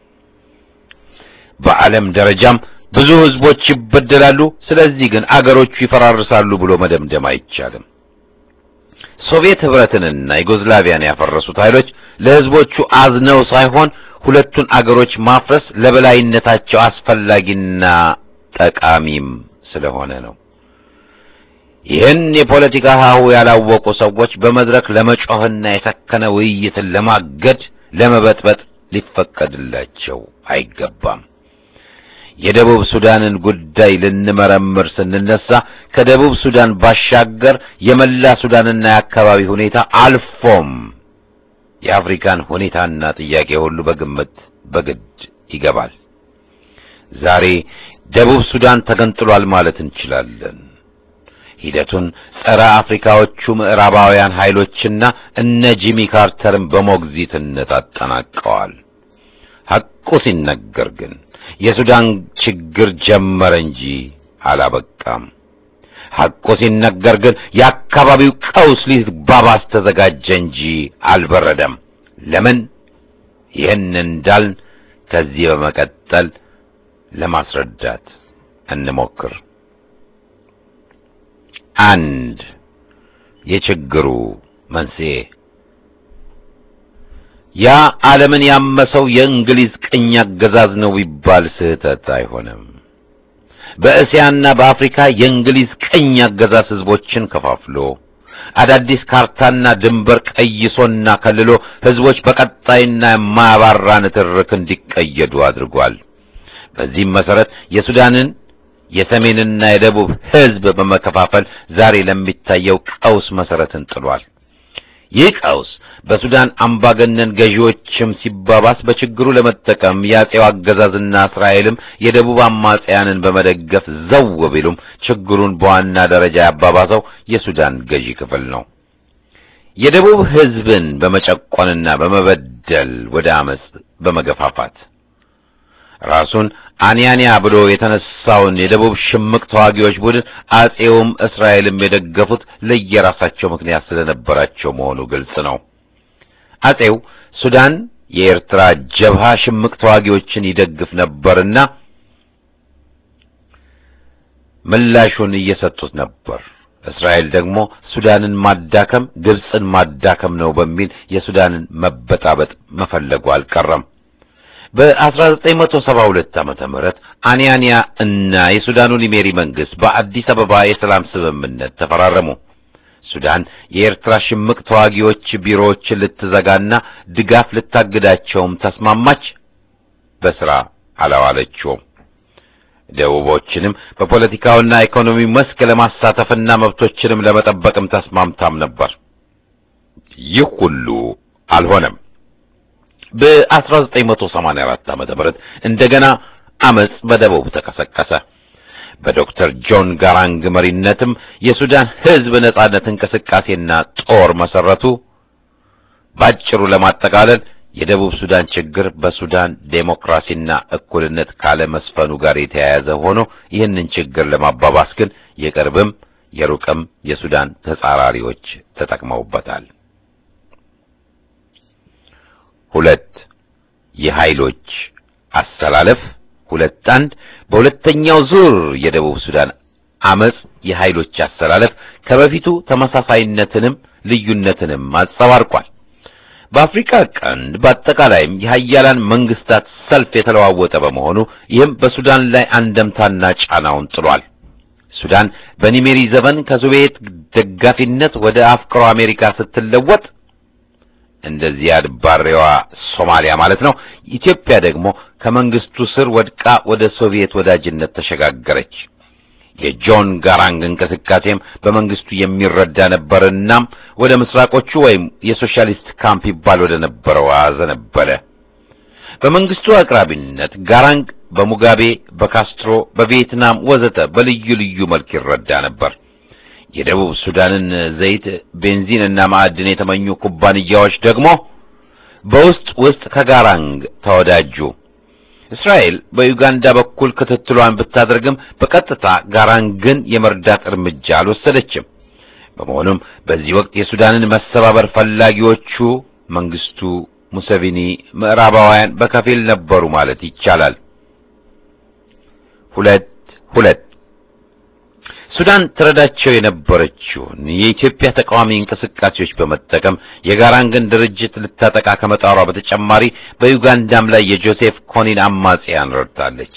በዓለም ደረጃም ብዙ ህዝቦች ይበደላሉ፣ ስለዚህ ግን አገሮቹ ይፈራርሳሉ ብሎ መደምደም አይቻልም። ሶቪየት ህብረትንና ዩጎዝላቪያን ያፈረሱት ኃይሎች ለህዝቦቹ አዝነው ሳይሆን ሁለቱን አገሮች ማፍረስ ለበላይነታቸው አስፈላጊና ጠቃሚም ስለሆነ ነው። ይህን የፖለቲካ ሀሁ ያላወቁ ሰዎች በመድረክ ለመጮህና የሰከነ ውይይትን ለማገድ ለመበጥበጥ ሊፈቀድላቸው አይገባም። የደቡብ ሱዳንን ጉዳይ ልንመረምር ስንነሳ ከደቡብ ሱዳን ባሻገር የመላ ሱዳንና የአካባቢ ሁኔታ አልፎም የአፍሪካን ሁኔታና ጥያቄ ሁሉ በግምት በግድ ይገባል። ዛሬ ደቡብ ሱዳን ተገንጥሏል ማለት እንችላለን። ሂደቱን ጸረ አፍሪካዎቹ ምዕራባውያን ኃይሎችና እነ ጂሚ ካርተርን በሞግዚትነት አጠናቀዋል። ሐቁ ሲነገር ግን የሱዳን ችግር ጀመረ እንጂ አላበቃም። ሐቁ ሲነገር ግን የአካባቢው ቀውስ ሊባባስ ተዘጋጀ እንጂ አልበረደም። ለምን ይህን እንዳልን ከዚህ በመቀጠል ለማስረዳት እንሞክር። አንድ የችግሩ መንስኤ ያ ዓለምን ያመሰው የእንግሊዝ ቅኝ አገዛዝ ነው ቢባል ስህተት አይሆንም። በእስያና በአፍሪካ የእንግሊዝ ቅኝ አገዛዝ ህዝቦችን ከፋፍሎ አዳዲስ ካርታና ድንበር ቀይሶና ከልሎ ህዝቦች በቀጣይና የማያባራ ንትርክ እንዲቀየዱ አድርጓል። በዚህም መሰረት የሱዳንን የሰሜንና የደቡብ ህዝብ በመከፋፈል ዛሬ ለሚታየው ቀውስ መሰረትን ጥሏል። ይህ ቀውስ በሱዳን አምባገነን ገዢዎችም ሲባባስ በችግሩ ለመጠቀም የአጼው አገዛዝና እስራኤልም የደቡብ አማጽያንን በመደገፍ ዘው ቢሉም ችግሩን በዋና ደረጃ ያባባሰው የሱዳን ገዢ ክፍል ነው። የደቡብ ህዝብን በመጨቆንና በመበደል ወደ አመጽ በመገፋፋት ራሱን አንያንያ ብሎ የተነሳውን የደቡብ ሽምቅ ተዋጊዎች ቡድን አጼውም እስራኤልም የደገፉት ለየራሳቸው ምክንያት ስለነበራቸው መሆኑ ግልጽ ነው። አጼው ሱዳን የኤርትራ ጀብሃ ሽምቅ ተዋጊዎችን ይደግፍ ነበርና ምላሹን እየሰጡት ነበር። እስራኤል ደግሞ ሱዳንን ማዳከም፣ ግብጽን ማዳከም ነው በሚል የሱዳንን መበጣበጥ መፈለጉ አልቀረም። በ1972 ዓመተ ምህረት አንያንያ እና የሱዳኑ ኒሜሪ መንግስት በአዲስ አበባ የሰላም ስምምነት ተፈራረሙ። ሱዳን የኤርትራ ሽምቅ ተዋጊዎች ቢሮዎችን ልትዘጋና ድጋፍ ልታግዳቸውም ተስማማች። በስራ አላዋለችውም። ደቡቦችንም በፖለቲካውና ኢኮኖሚ መስክ ለማሳተፍና መብቶችንም ለመጠበቅም ተስማምታም ነበር። ይህ ሁሉ አልሆነም። በ1984 ዓመተ ምህረት እንደገና አመጽ በደቡብ ተቀሰቀሰ። በዶክተር ጆን ጋራንግ መሪነትም የሱዳን ህዝብ ነጻነት እንቅስቃሴና ጦር መሰረቱ። ባጭሩ ለማጠቃለል የደቡብ ሱዳን ችግር በሱዳን ዴሞክራሲና እኩልነት ካለ መስፈኑ ጋር የተያያዘ ሆኖ ይህንን ችግር ለማባባስ ግን የቅርብም የሩቅም የሱዳን ተጻራሪዎች ተጠቅመውበታል። 2 የኃይሎች አስተላለፍ 2-1 በሁለተኛው ዙር የደቡብ ሱዳን አመጽ የኃይሎች አስተላለፍ ከበፊቱ ተመሳሳይነትንም ልዩነትንም አንጸባርቋል። በአፍሪካ ቀንድ በአጠቃላይም የኃያላን መንግስታት ሰልፍ የተለዋወጠ በመሆኑ ይህም በሱዳን ላይ አንደምታና ጫናውን ጥሏል። ሱዳን በኒሜሪ ዘመን ከሶቪየት ደጋፊነት ወደ አፍቅሮ አሜሪካ ስትለወጥ እንደዚህ አድባሬዋ ሶማሊያ ማለት ነው። ኢትዮጵያ ደግሞ ከመንግስቱ ስር ወድቃ ወደ ሶቪየት ወዳጅነት ተሸጋገረች። የጆን ጋራንግ እንቅስቃሴም በመንግስቱ የሚረዳ ነበርና ወደ ምስራቆቹ ወይም የሶሻሊስት ካምፕ ይባል ወደ ነበረው አዘነበለ። በመንግስቱ አቅራቢነት ጋራንግ በሙጋቤ፣ በካስትሮ፣ በቪየትናም ወዘተ በልዩ ልዩ መልክ ይረዳ ነበር። የደቡብ ሱዳንን ዘይት፣ ቤንዚን እና ማዕድን የተመኙ ኩባንያዎች ደግሞ በውስጥ ከጋራንግ ተወዳጁ። እስራኤል በዩጋንዳ በኩል ክትትሏን ብታደርግም በቀጥታ ጋራንግን የመርዳት እርምጃ አልወሰደችም። በመሆኑም በዚህ ወቅት የሱዳንን መሰባበር ፈላጊዎቹ መንግስቱ፣ ሙሴቪኒ፣ ምዕራባውያን በከፊል ነበሩ ማለት ይቻላል። 2 ሱዳን ትረዳቸው የነበረችውን የኢትዮጵያ ተቃዋሚ እንቅስቃሴዎች በመጠቀም የጋራንግን ድርጅት ልታጠቃ ከመጣሯ በተጨማሪ በዩጋንዳም ላይ የጆሴፍ ኮኒን አማጽያን ረድታለች።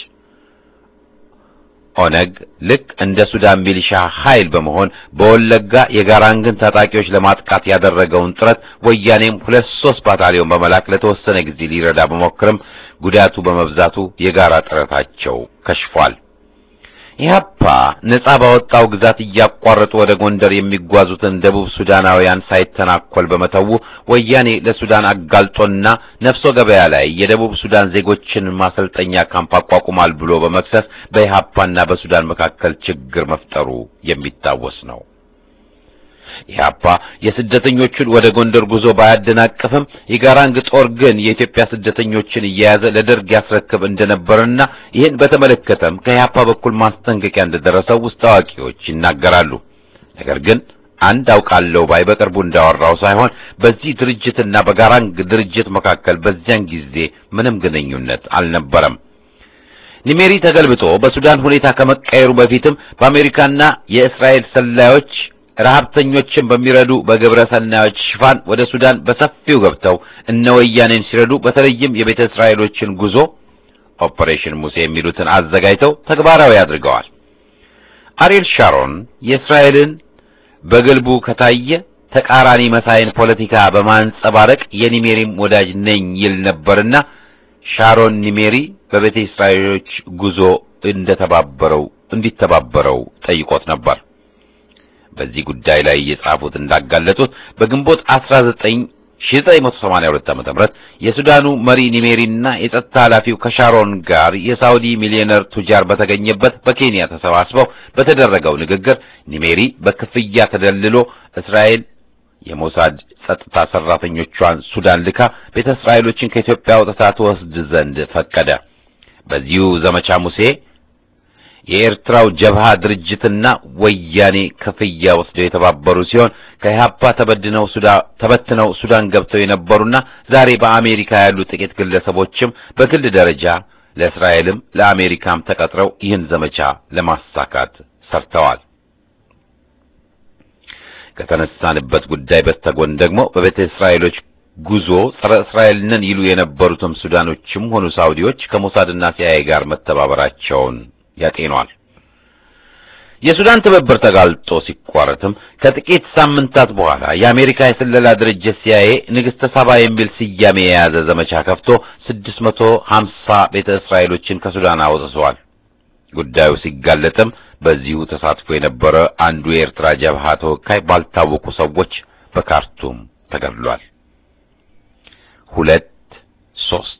ኦነግ ልክ እንደ ሱዳን ሚሊሻ ኃይል በመሆን በወለጋ የጋራንግን ታጣቂዎች ለማጥቃት ያደረገውን ጥረት ወያኔም 2-3 ባታሊዮን በመላክ ለተወሰነ ጊዜ ሊረዳ በመሞከርም ጉዳቱ በመብዛቱ የጋራ ጥረታቸው ከሽፏል። ኢህአፓ ነጻ ባወጣው ግዛት እያቋረጡ ወደ ጎንደር የሚጓዙትን ደቡብ ሱዳናውያን ሳይተናኮል በመተው ወያኔ ለሱዳን አጋልጦና ነፍሶ ገበያ ላይ የደቡብ ሱዳን ዜጎችን ማሰልጠኛ ካምፕ አቋቁሟል ብሎ በመክሰስ በኢህአፓና በሱዳን መካከል ችግር መፍጠሩ የሚታወስ ነው። ኢህአፓ የስደተኞቹን ወደ ጎንደር ጉዞ ባያደናቅፍም የጋራንግ ጦር ግን የኢትዮጵያ ስደተኞችን እየያዘ ለደርግ ያስረክብ እንደነበርና ይህን በተመለከተም ከኢህአፓ በኩል ማስጠንቀቂያ እንደደረሰው ውስጥ አዋቂዎች ይናገራሉ። ነገር ግን አንድ አውቃለሁ ባይ በቅርቡ እንዳወራው ሳይሆን በዚህ ድርጅትና በጋራንግ ድርጅት መካከል በዚያን ጊዜ ምንም ግንኙነት አልነበረም። ኒሜሪ ተገልብጦ በሱዳን ሁኔታ ከመቀየሩ በፊትም በአሜሪካና የእስራኤል ሰላዮች ረሃብተኞችን በሚረዱ በግብረ ሰናዮች ሽፋን ወደ ሱዳን በሰፊው ገብተው እነ ወያኔን ሲረዱ በተለይም የቤተ እስራኤሎችን ጉዞ ኦፐሬሽን ሙሴ የሚሉትን አዘጋጅተው ተግባራዊ አድርገዋል። አሪል ሻሮን የእስራኤልን በግልቡ ከታየ ተቃራኒ መሳይን ፖለቲካ በማንጸባረቅ የኒሜሪም ወዳጅ ነኝ ይል ነበርና ሻሮን ኒሜሪ በቤተ እስራኤሎች ጉዞ እንዲተባበረው ጠይቆት ነበር። በዚህ ጉዳይ ላይ የጻፉት እንዳጋለጡት በግንቦት 1982 ዓ.ም የሱዳኑ መሪ ኒሜሪና የጸጥታ ኃላፊው ከሻሮን ጋር የሳውዲ ሚሊዮነር ቱጃር በተገኘበት በኬንያ ተሰባስበው በተደረገው ንግግር ኒሜሪ በክፍያ ተደልሎ እስራኤል የሞሳድ ጸጥታ ሰራተኞቿን ሱዳን ልካ ቤተ እስራኤሎችን ከኢትዮጵያ አውጥታ ተወስድ ዘንድ ፈቀደ። በዚሁ ዘመቻ ሙሴ የኤርትራው ጀብሃ ድርጅትና ወያኔ ክፍያ ወስደው የተባበሩ ሲሆን ከኢህአፓ ተበትነው ሱዳን ገብተው የነበሩና ዛሬ በአሜሪካ ያሉ ጥቂት ግለሰቦችም በግል ደረጃ ለእስራኤልም ለአሜሪካም ተቀጥረው ይህን ዘመቻ ለማሳካት ሰርተዋል። ከተነሳንበት ጉዳይ በስተጎን ደግሞ በቤተ እስራኤሎች ጉዞ ጸረ እስራኤል ነን ይሉ የነበሩትም ሱዳኖችም ሆኑ ሳውዲዎች ከሞሳድና ሲአይኤ ጋር መተባበራቸውን ያጤኗል። የሱዳን ትብብር ተጋልጦ ሲቋረጥም ከጥቂት ሳምንታት በኋላ የአሜሪካ የስለላ ድርጅት ሲአይኤ ንግሥተ ሳባ የሚል ስያሜ የያዘ ዘመቻ ከፍቶ 650 ቤተ እስራኤሎችን ከሱዳን አውጥቷል። ጉዳዩ ሲጋለጥም በዚሁ ተሳትፎ የነበረ አንዱ የኤርትራ ጀብሃ ተወካይ ባልታወቁ ሰዎች በካርቱም ተገድሏል። 3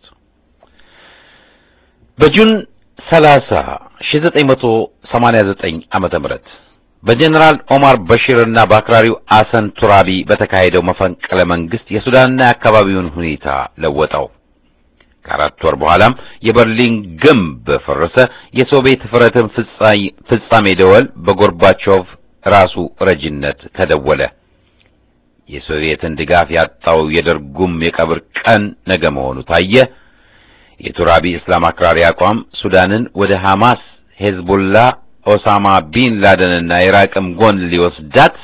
በጁን 30 1989 ዓመተ ምህረት በጀነራል ኦማር በሺርና በአክራሪው አሰን ቱራቢ በተካሄደው መፈንቅለ መንግስት የሱዳንና የአካባቢውን ሁኔታ ለወጠው። ከአራት ወር በኋላም የበርሊን ግንብ ፈረሰ። የሶቪየት ህብረትን ፍጻሜ ደወል በጎርባቾቭ ራሱ ረጅነት ተደወለ። የሶቪየትን ድጋፍ ያጣው የደርጉም የቀብር ቀን ነገ መሆኑ ታየ። የቱራቢ እስላም አክራሪ አቋም ሱዳንን ወደ ሐማስ፣ ሄዝቦላ፣ ኦሳማ ቢን ላደንና ኢራቅም ጎን ሊወስዳት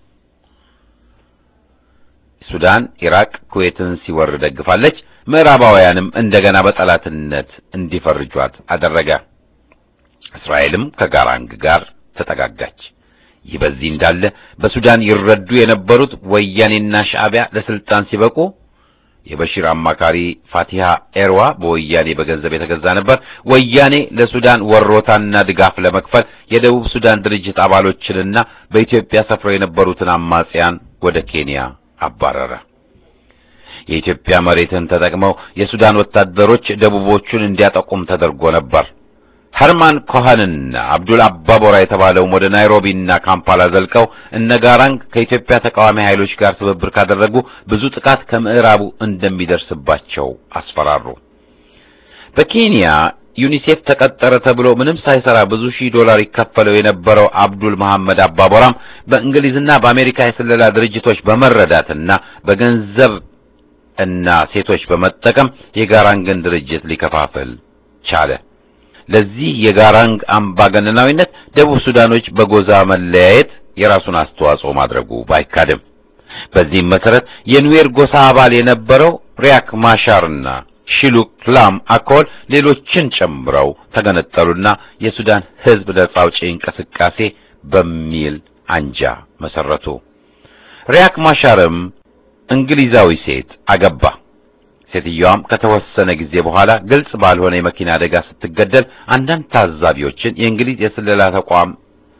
ሱዳን ኢራቅ ኩዌትን ሲወር ደግፋለች። ምዕራባውያንም እንደገና በጠላትነት እንዲፈርጇት አደረገ። እስራኤልም ከጋራንግ ጋር ተጠጋጋች። ይህ በዚህ እንዳለ በሱዳን ይረዱ የነበሩት ወያኔና ሻዕቢያ ለስልጣን ሲበቁ የበሺር አማካሪ ፋቲሃ ኤርዋ በወያኔ በገንዘብ የተገዛ ነበር። ወያኔ ለሱዳን ወሮታና ድጋፍ ለመክፈል የደቡብ ሱዳን ድርጅት አባሎችንና በኢትዮጵያ ሰፍረው የነበሩትን አማጽያን ወደ ኬንያ አባረረ። የኢትዮጵያ መሬትን ተጠቅመው የሱዳን ወታደሮች ደቡቦቹን እንዲያጠቁም ተደርጎ ነበር። ሀርማን ኮሃንና አብዱል አባቦራ የተባለውም ወደ ናይሮቢና ካምፓላ ዘልቀው እነጋራንግ ከኢትዮጵያ ተቃዋሚ ኃይሎች ጋር ትብብር ካደረጉ ብዙ ጥቃት ከምዕራቡ እንደሚደርስባቸው አስፈራሩ። በኬንያ ዩኒሴፍ ተቀጠረ ተብሎ ምንም ሳይሰራ ብዙ ሺህ ዶላር ይከፈለው የነበረው አብዱል መሐመድ አባቦራም በእንግሊዝና በአሜሪካ የስለላ ድርጅቶች በመረዳትና በገንዘብ እና ሴቶች በመጠቀም የጋራንግን ድርጅት ሊከፋፈል ቻለ። ለዚህ የጋራንግ አምባገነናዊነት ደቡብ ሱዳኖች በጎዛ መለያየት የራሱን አስተዋጽኦ ማድረጉ ባይካድም፣ በዚህም መሰረት የኑዌር ጎሳ አባል የነበረው ሪያክ ማሻርና ሺሉክ ላም አኮል ሌሎችን ጨምረው ተገነጠሉና የሱዳን ሕዝብ ነጻ አውጪ እንቅስቃሴ በሚል አንጃ መሰረቱ። ሪያክ ማሻርም እንግሊዛዊ ሴት አገባ። ሴትዮዋም ከተወሰነ ጊዜ በኋላ ግልጽ ባልሆነ የመኪና አደጋ ስትገደል አንዳንድ ታዛቢዎችን የእንግሊዝ የስለላ ተቋም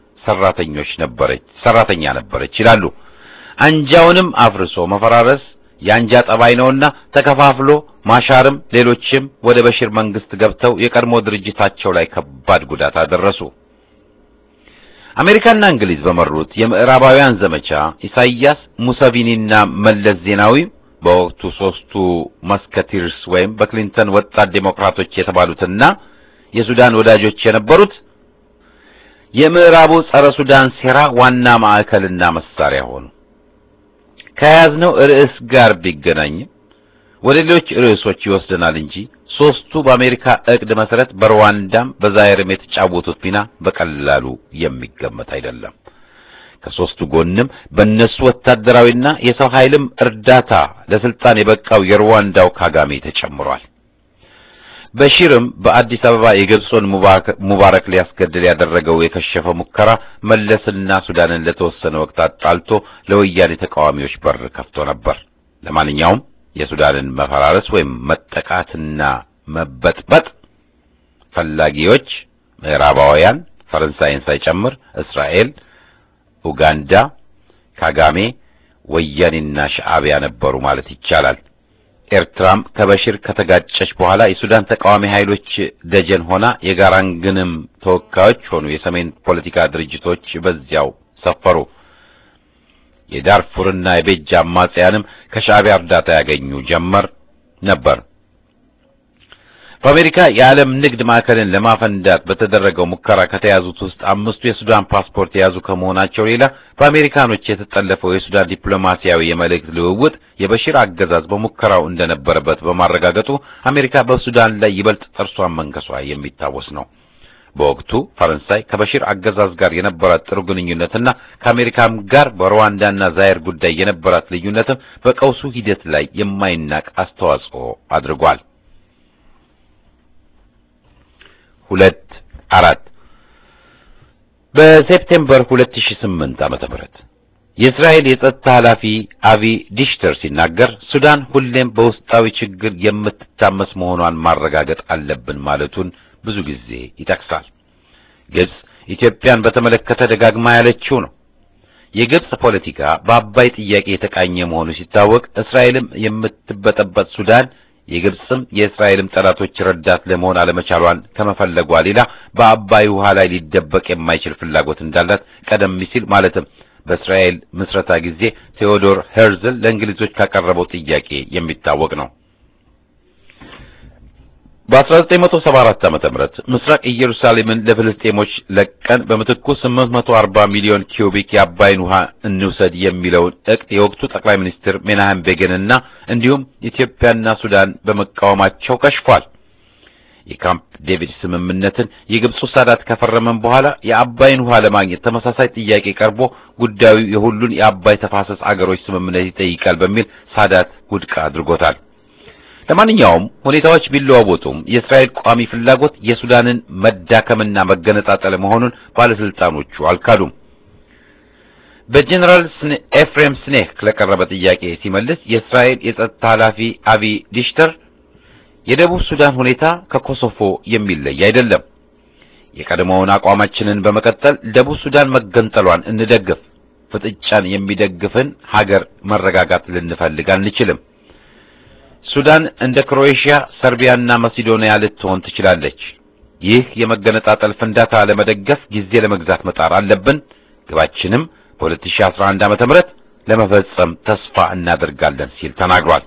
ሰራተኛ ነበረች ይላሉ። አንጃውንም አፍርሶ መፈራረስ የአንጃ ጠባይ ነውና ተከፋፍሎ ማሻርም ሌሎችም ወደ በሽር መንግስት ገብተው የቀድሞ ድርጅታቸው ላይ ከባድ ጉዳት አደረሱ። አሜሪካና እንግሊዝ በመሩት የምዕራባውያን ዘመቻ ኢሳይያስ፣ ሙሰቪኒና መለስ ዜናዊ በወቅቱ ሶስቱ መስከቲርስ ወይም በክሊንተን ወጣት ዴሞክራቶች የተባሉትና የሱዳን ወዳጆች የነበሩት የምዕራቡ ጸረ ሱዳን ሴራ ዋና ማዕከልና መሳሪያ ሆኑ። ከያዝነው ርዕስ ጋር ቢገናኝም ወደ ሌሎች ርዕሶች ይወስደናል እንጂ ሶስቱ በአሜሪካ እቅድ መሰረት በሩዋንዳም በዛይርም የተጫወቱት ሚና በቀላሉ የሚገመት አይደለም። ከሶስቱ ጎንም በእነሱ ወታደራዊና የሰው ኃይልም እርዳታ ለስልጣን የበቃው የሩዋንዳው ካጋሜ ተጨምሯል። በሺርም በአዲስ አበባ የግብፁን ሙባረክ ሊያስገድል ያደረገው የከሸፈ ሙከራ መለስና ሱዳንን ለተወሰነ ወቅት አጣልቶ ለወያኔ ተቃዋሚዎች በር ከፍቶ ነበር። ለማንኛውም የሱዳንን መፈራረስ ወይም መጠቃትና መበጥበጥ ፈላጊዎች ምዕራባውያን ፈረንሳይን ሳይጨምር እስራኤል፣ ኡጋንዳ፣ ካጋሜ፣ ወያኔና ሻዕቢያ ነበሩ ማለት ይቻላል። ኤርትራም ከበሽር ከተጋጨች በኋላ የሱዳን ተቃዋሚ ኃይሎች ደጀን ሆና የጋራንግንም ተወካዮች ሆኑ የሰሜን ፖለቲካ ድርጅቶች በዚያው ሰፈሩ። የዳርፉርና የቤጃ አማጽያንም ከሻዕቢያ እርዳታ ያገኙ ጀመር ነበር። በአሜሪካ የዓለም ንግድ ማዕከልን ለማፈንዳት በተደረገው ሙከራ ከተያዙት ውስጥ 5ቱ የሱዳን ፓስፖርት የያዙ ከመሆናቸው ሌላ በአሜሪካኖች የተጠለፈው የሱዳን ዲፕሎማሲያዊ የመልእክት ልውውጥ የበሽር አገዛዝ በሙከራው እንደነበረበት በማረጋገጡ አሜሪካ በሱዳን ላይ ይበልጥ ጥርሷን መንከሷ የሚታወስ ነው። በወቅቱ ፈረንሳይ ከበሽር አገዛዝ ጋር የነበራት ጥሩ ግንኙነትና ከአሜሪካም ጋር በሩዋንዳና ዛይር ጉዳይ የነበራት ልዩነትም በቀውሱ ሂደት ላይ የማይናቅ አስተዋጽኦ አድርጓል። 2-4 በሴፕቴምበር 2008 ዓ.ም የእስራኤል የጸጥታ ኃላፊ አቪ ዲሽተር ሲናገር ሱዳን ሁሌም በውስጣዊ ችግር የምትታመስ መሆኗን ማረጋገጥ አለብን ማለቱን ብዙ ጊዜ ይጠቅሳል። ግብጽ ኢትዮጵያን በተመለከተ ደጋግማ ያለችው ነው። የግብጽ ፖለቲካ በአባይ ጥያቄ የተቃኘ መሆኑ ሲታወቅ እስራኤልም የምትበጠበጥ ሱዳን የግብጽም የእስራኤልም ጠላቶች ረዳት ለመሆን አለመቻሏን ከመፈለጓ ሌላ በአባይ ውሃ ላይ ሊደበቅ የማይችል ፍላጎት እንዳላት ቀደም ሲል ማለትም በእስራኤል ምስረታ ጊዜ ቴዎዶር ሄርዝል ለእንግሊዞች ካቀረበው ጥያቄ የሚታወቅ ነው። በ1974 ዓ.ም ምስራቅ ኢየሩሳሌምን ለፍልስጤሞች ለቀን በመትኩ 840 ሚሊዮን ኪዩቢክ የአባይን ውሃ እንውሰድ የሚለውን ዕቅድ የወቅቱ ጠቅላይ ሚኒስትር ሜናhem ቤጊንና እንዲሁም ኢትዮጵያና ሱዳን በመቃወማቸው ከሽፏል። የካምፕ ዴቪድ ስምምነትን የግብፁ ሳዳት ከፈረመም በኋላ የአባይን ውሃ ለማግኘት ተመሳሳይ ጥያቄ ቀርቦ ጉዳዩ የሁሉን የአባይ ተፋሰስ አገሮች ስምምነት ይጠይቃል በሚል ሳዳት ውድቅ አድርጎታል። ለማንኛውም ሁኔታዎች ቢለዋወጡም የእስራኤል ቋሚ ፍላጎት የሱዳንን መዳከምና መገነጣጠል መሆኑን ባለስልጣኖቹ አልካዱም። በጀነራል ኤፍሬም ስኔክ ለቀረበ ጥያቄ ሲመልስ የእስራኤል የጸጥታ ኃላፊ አቪ ዲሽተር የደቡብ ሱዳን ሁኔታ ከኮሶቮ የሚለይ አይደለም፣ የቀድሞውን አቋማችንን በመቀጠል ደቡብ ሱዳን መገንጠሏን እንደግፍ፣ ፍጥጫን የሚደግፍን ሀገር መረጋጋት ልንፈልግ አንችልም። ሱዳን እንደ ክሮኤሽያ፣ ሰርቢያና መሲዶኒያ ልትሆን ትችላለች። ይህ የመገነጣጠል ፍንዳታ ለመደገፍ ጊዜ ለመግዛት መጣር አለብን። ግባችንም በ2011 ዓ.ም ለመፈጸም ተስፋ እናደርጋለን ሲል ተናግሯል።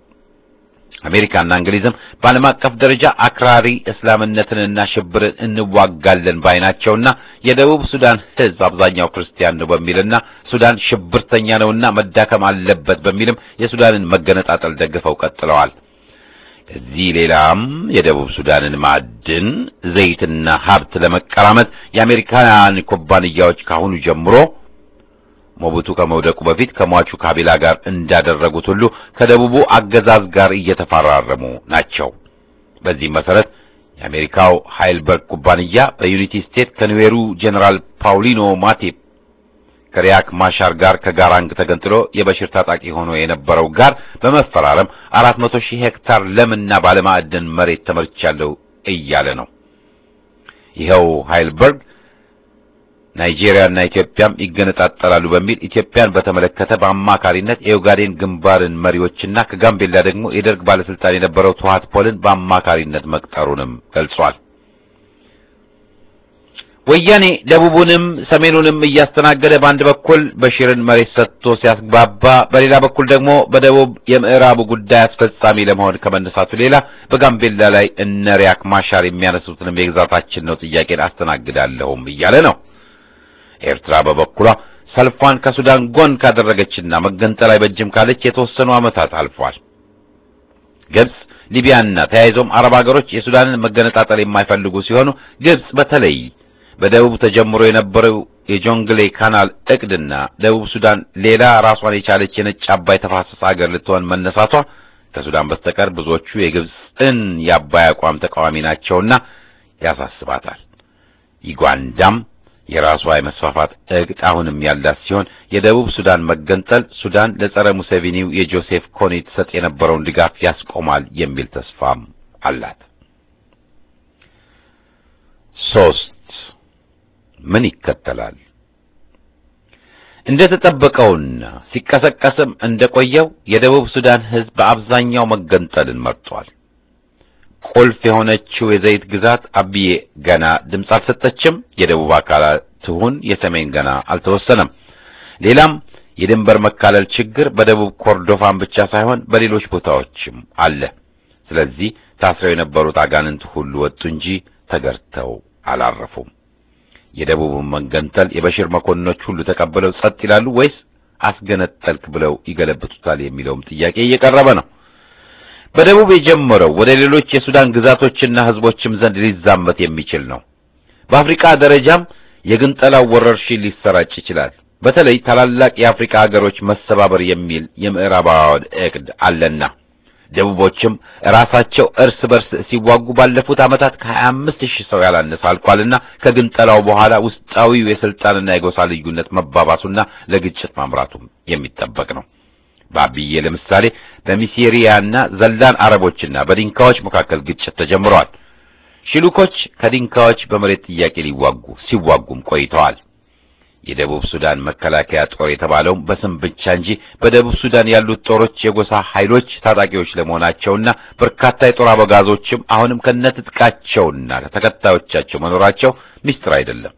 አሜሪካና እንግሊዝም በዓለም አቀፍ ደረጃ አክራሪ እስላምነትንና ሽብርን እንዋጋለን ባይናቸውና የደቡብ ሱዳን ሕዝብ አብዛኛው ክርስቲያን ነው በሚልና ሱዳን ሽብርተኛ ነውና መዳከም አለበት በሚልም የሱዳንን መገነጣጠል ደግፈው ቀጥለዋል። ከዚህ ሌላም የደቡብ ሱዳንን ማዕድን፣ ዘይትና ሀብት ለመቀራመት የአሜሪካን ኩባንያዎች ካሁኑ ጀምሮ ሞቡቱ ከመውደቁ በፊት ከሟቹ ካቢላ ጋር እንዳደረጉት ሁሉ ከደቡቡ አገዛዝ ጋር እየተፈራረሙ ናቸው። በዚህ መሰረት የአሜሪካው ሃይልበርግ ኩባንያ በዩናይትድ ስቴትስ ከኒዌሩ ጀነራል ፓውሊኖ ማቴፕ ከሪያክ ማሻር ጋር ከጋራንግ ተገንጥሎ የበሽር ታጣቂ ሆኖ የነበረው ጋር በመፈራረም 400,000 ሄክታር ለምና ባለማዕድን መሬት ተመርቻለሁ እያለ ነው። ይኸው ሃይልበርግ ናይጄሪያና ኢትዮጵያም ይገነጣጠላሉ በሚል ኢትዮጵያን በተመለከተ በአማካሪነት የኡጋዴን ግንባርን መሪዎችና ከጋምቤላ ደግሞ የደርግ ባለስልጣን የነበረው ቱሃት ፖልን በአማካሪነት መቅጠሩንም ገልጿል። ወያኔ ደቡቡንም ሰሜኑንም እያስተናገደ በአንድ በኩል በሽርን መሬት ሰጥቶ ሲያስግባባ፣ በሌላ በኩል ደግሞ በደቡብ የምዕራቡ ጉዳይ አስፈጻሚ ለመሆን ከመነሳቱ ሌላ በጋምቤላ ላይ እነ ሪያክ ማሻር የሚያነሱትንም የግዛታችን ነው ጥያቄን አስተናግዳለሁም እያለ ነው። ኤርትራ በበኩሏ ሰልፏን ከሱዳን ጎን ካደረገችና መገንጠል አይበጅም ካለች የተወሰኑ ዓመታት አልፏል። ግብጽ፣ ሊቢያና ተያይዞም አረብ ሀገሮች የሱዳንን መገነጣጠል የማይፈልጉ ሲሆኑ ግብጽ በተለይ በደቡብ ተጀምሮ የነበረው የጆንግሌ ካናል እቅድና ደቡብ ሱዳን ሌላ ራሷን የቻለች የነጭ አባይ ተፋሰስ ሀገር ልትሆን መነሳቷ ከሱዳን በስተቀር ብዙዎቹ የግብፅን የአባይ አቋም ተቃዋሚ ናቸውና ያሳስባታል። ዩጋንዳም የራሷ የመስፋፋት እቅድ አሁንም ያላት ሲሆን የደቡብ ሱዳን መገንጠል ሱዳን ለጸረ ሙሴቪኒው የጆሴፍ ኮኒ ተሰጥ የነበረውን ድጋፍ ያስቆማል የሚል ተስፋም አላት። 3 ምን ይከተላል? እንደተጠበቀውና ሲቀሰቀስም እንደቆየው የደቡብ ሱዳን ሕዝብ በአብዛኛው መገንጠልን መርጧል። ቁልፍ የሆነችው የዘይት ግዛት አብዬ ገና ድምፅ አልሰጠችም። የደቡብ አካላት ትሁን የሰሜን ገና አልተወሰነም። ሌላም የድንበር መካለል ችግር በደቡብ ኮርዶፋን ብቻ ሳይሆን በሌሎች ቦታዎችም አለ። ስለዚህ ታስረው የነበሩት አጋንንት ሁሉ ወጡ እንጂ ተገርተው አላረፉም። የደቡብን መገንጠል የበሽር መኮንኖች ሁሉ ተቀበለው ጸጥ ይላሉ ወይስ አስገነጠልክ ብለው ይገለብጡታል የሚለውም ጥያቄ እየቀረበ ነው። በደቡብ የጀመረው ወደ ሌሎች የሱዳን ግዛቶችና ህዝቦችም ዘንድ ሊዛመት የሚችል ነው። በአፍሪካ ደረጃም የግንጠላው ወረርሽኝ ሊሰራጭ ይችላል። በተለይ ታላላቅ የአፍሪካ ሀገሮች መሰባበር የሚል የምዕራባውያን እቅድ አለና ደቡቦችም ራሳቸው እርስ በርስ ሲዋጉ ባለፉት ዓመታት ከ25000 ሰው ያላነሰ አልቋልና ከግንጠላው በኋላ ውስጣዊው የስልጣንና የጎሳ ልዩነት መባባሱና ለግጭት ማምራቱም የሚጠበቅ ነው። በአብዬ ለምሳሌ በሚሴሪያና ዘላን አረቦችና በዲንካዎች መካከል ግጭት ተጀምሯል። ሽሉኮች ከዲንካዎች በመሬት ጥያቄ ሲዋጉም ቆይተዋል። የደቡብ ሱዳን መከላከያ ጦር የተባለው በስም ብቻ እንጂ በደቡብ ሱዳን ያሉት ጦሮች የጎሳ ኃይሎች ታጣቂዎች ለመሆናቸውና በርካታ የጦር አበጋዞችም አሁንም ከነትጥቃቸውና ተከታዮቻቸው መኖራቸው ሚስጥር አይደለም።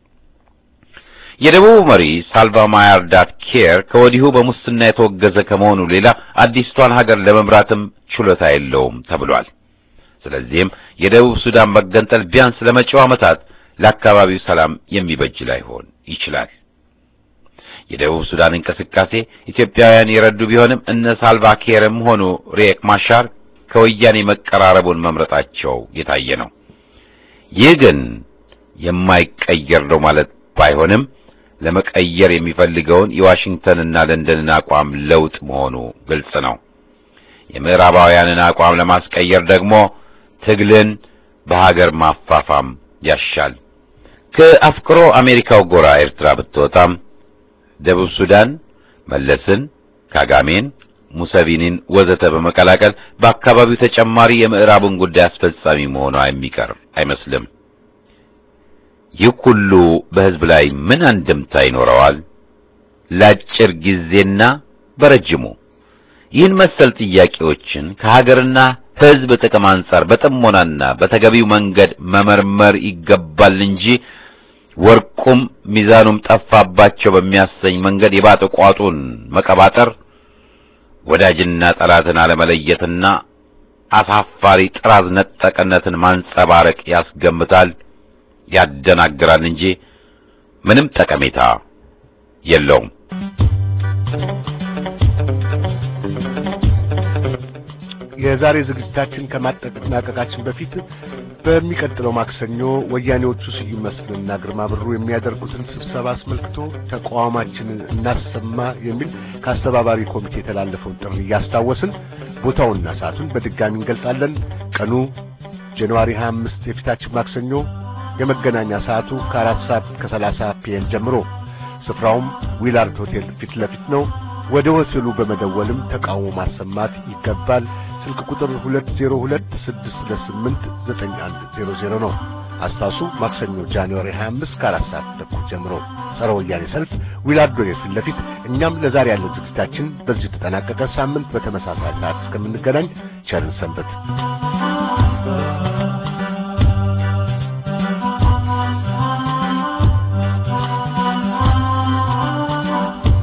የደቡብ መሪ ሳልቫ ማያርዳት ኬር ከወዲሁ በሙስና የተወገዘ ከመሆኑ ሌላ አዲስቷን ሀገር ለመምራትም ችሎታ የለውም ተብሏል። ስለዚህም የደቡብ ሱዳን መገንጠል ቢያንስ ለመጪው ዓመታት ለአካባቢው ሰላም የሚበጅ ላይሆን ይችላል። የደቡብ ሱዳን እንቅስቃሴ ኢትዮጵያውያን የረዱ ቢሆንም እነ ሳልቫ ኪርም ሆኑ ሪክ ማቻር ከወያኔ መቀራረቡን መምረጣቸው የታየ ነው። ይህ ግን የማይቀየር ነው ማለት ባይሆንም ለመቀየር የሚፈልገውን የዋሽንግተንና ለንደንን አቋም ለውጥ መሆኑ ግልጽ ነው። የምዕራባውያንን አቋም ለማስቀየር ደግሞ ትግልን በሀገር ማፋፋም ያሻል። ከአፍቅሮ አሜሪካው ጎራ ኤርትራ ብትወጣም ደቡብ ሱዳን መለስን፣ ካጋሜን፣ ሙሰቪኒን ወዘተ በመቀላቀል በአካባቢው ተጨማሪ የምዕራቡን ጉዳይ አስፈጻሚ መሆኗ የሚቀር አይመስልም። ይህ ሁሉ በሕዝብ ላይ ምን አንድምታ ይኖረዋል? ለአጭር ጊዜና በረጅሙ ይህን መሰል ጥያቄዎችን ከሀገርና ሕዝብ ጥቅም አንጻር በጥሞናና በተገቢው መንገድ መመርመር ይገባል እንጂ ወርቁም ሚዛኑም ጠፋባቸው በሚያሰኝ መንገድ የባጠ ቋጡን መቀባጠር ወዳጅና ጠላትን አለመለየትና አሳፋሪ ጥራዝ ነጠቅነትን ማንጸባረቅ ያስገምታል፣ ያደናግራል እንጂ ምንም ጠቀሜታ የለውም። የዛሬ ዝግጅታችን ከማጠናቀቃችን በፊት በሚቀጥለው ማክሰኞ ወያኔዎቹ ስዩም መስፍንና ግርማ ብሩ የሚያደርጉትን ስብሰባ አስመልክቶ ተቋማችንን እናሰማ የሚል ከአስተባባሪ ኮሚቴ የተላለፈውን ጥሪ እያስታወስን ቦታውና ሰዓቱን በድጋሚ እንገልጻለን። ቀኑ ጃንዋሪ 25 የፊታችን ማክሰኞ፣ የመገናኛ ሰዓቱ ከ4:30 PM ጀምሮ፣ ስፍራውም ዊላርድ ሆቴል ፊት ለፊት ነው። ወደ ሆቴሉ በመደወልም ተቃውሞ ማሰማት ይገባል። ስልክ ቁጥር 2026289100 ነው። አስታውሱ፣ ማክሰኞ ጃንዋሪ 25 ከ4:30 ጀምሮ ጸረ ወያኔ ሰልፍ ዊላርድ ሆቴል ፊት ለፊት። እኛም ለዛሬ ያለው ዝግጅታችን በዚህ ተጠናቀቀ። ሳምንት በተመሳሳይ ሰዓት እስከምንገናኝ ቸርን ሰንበት።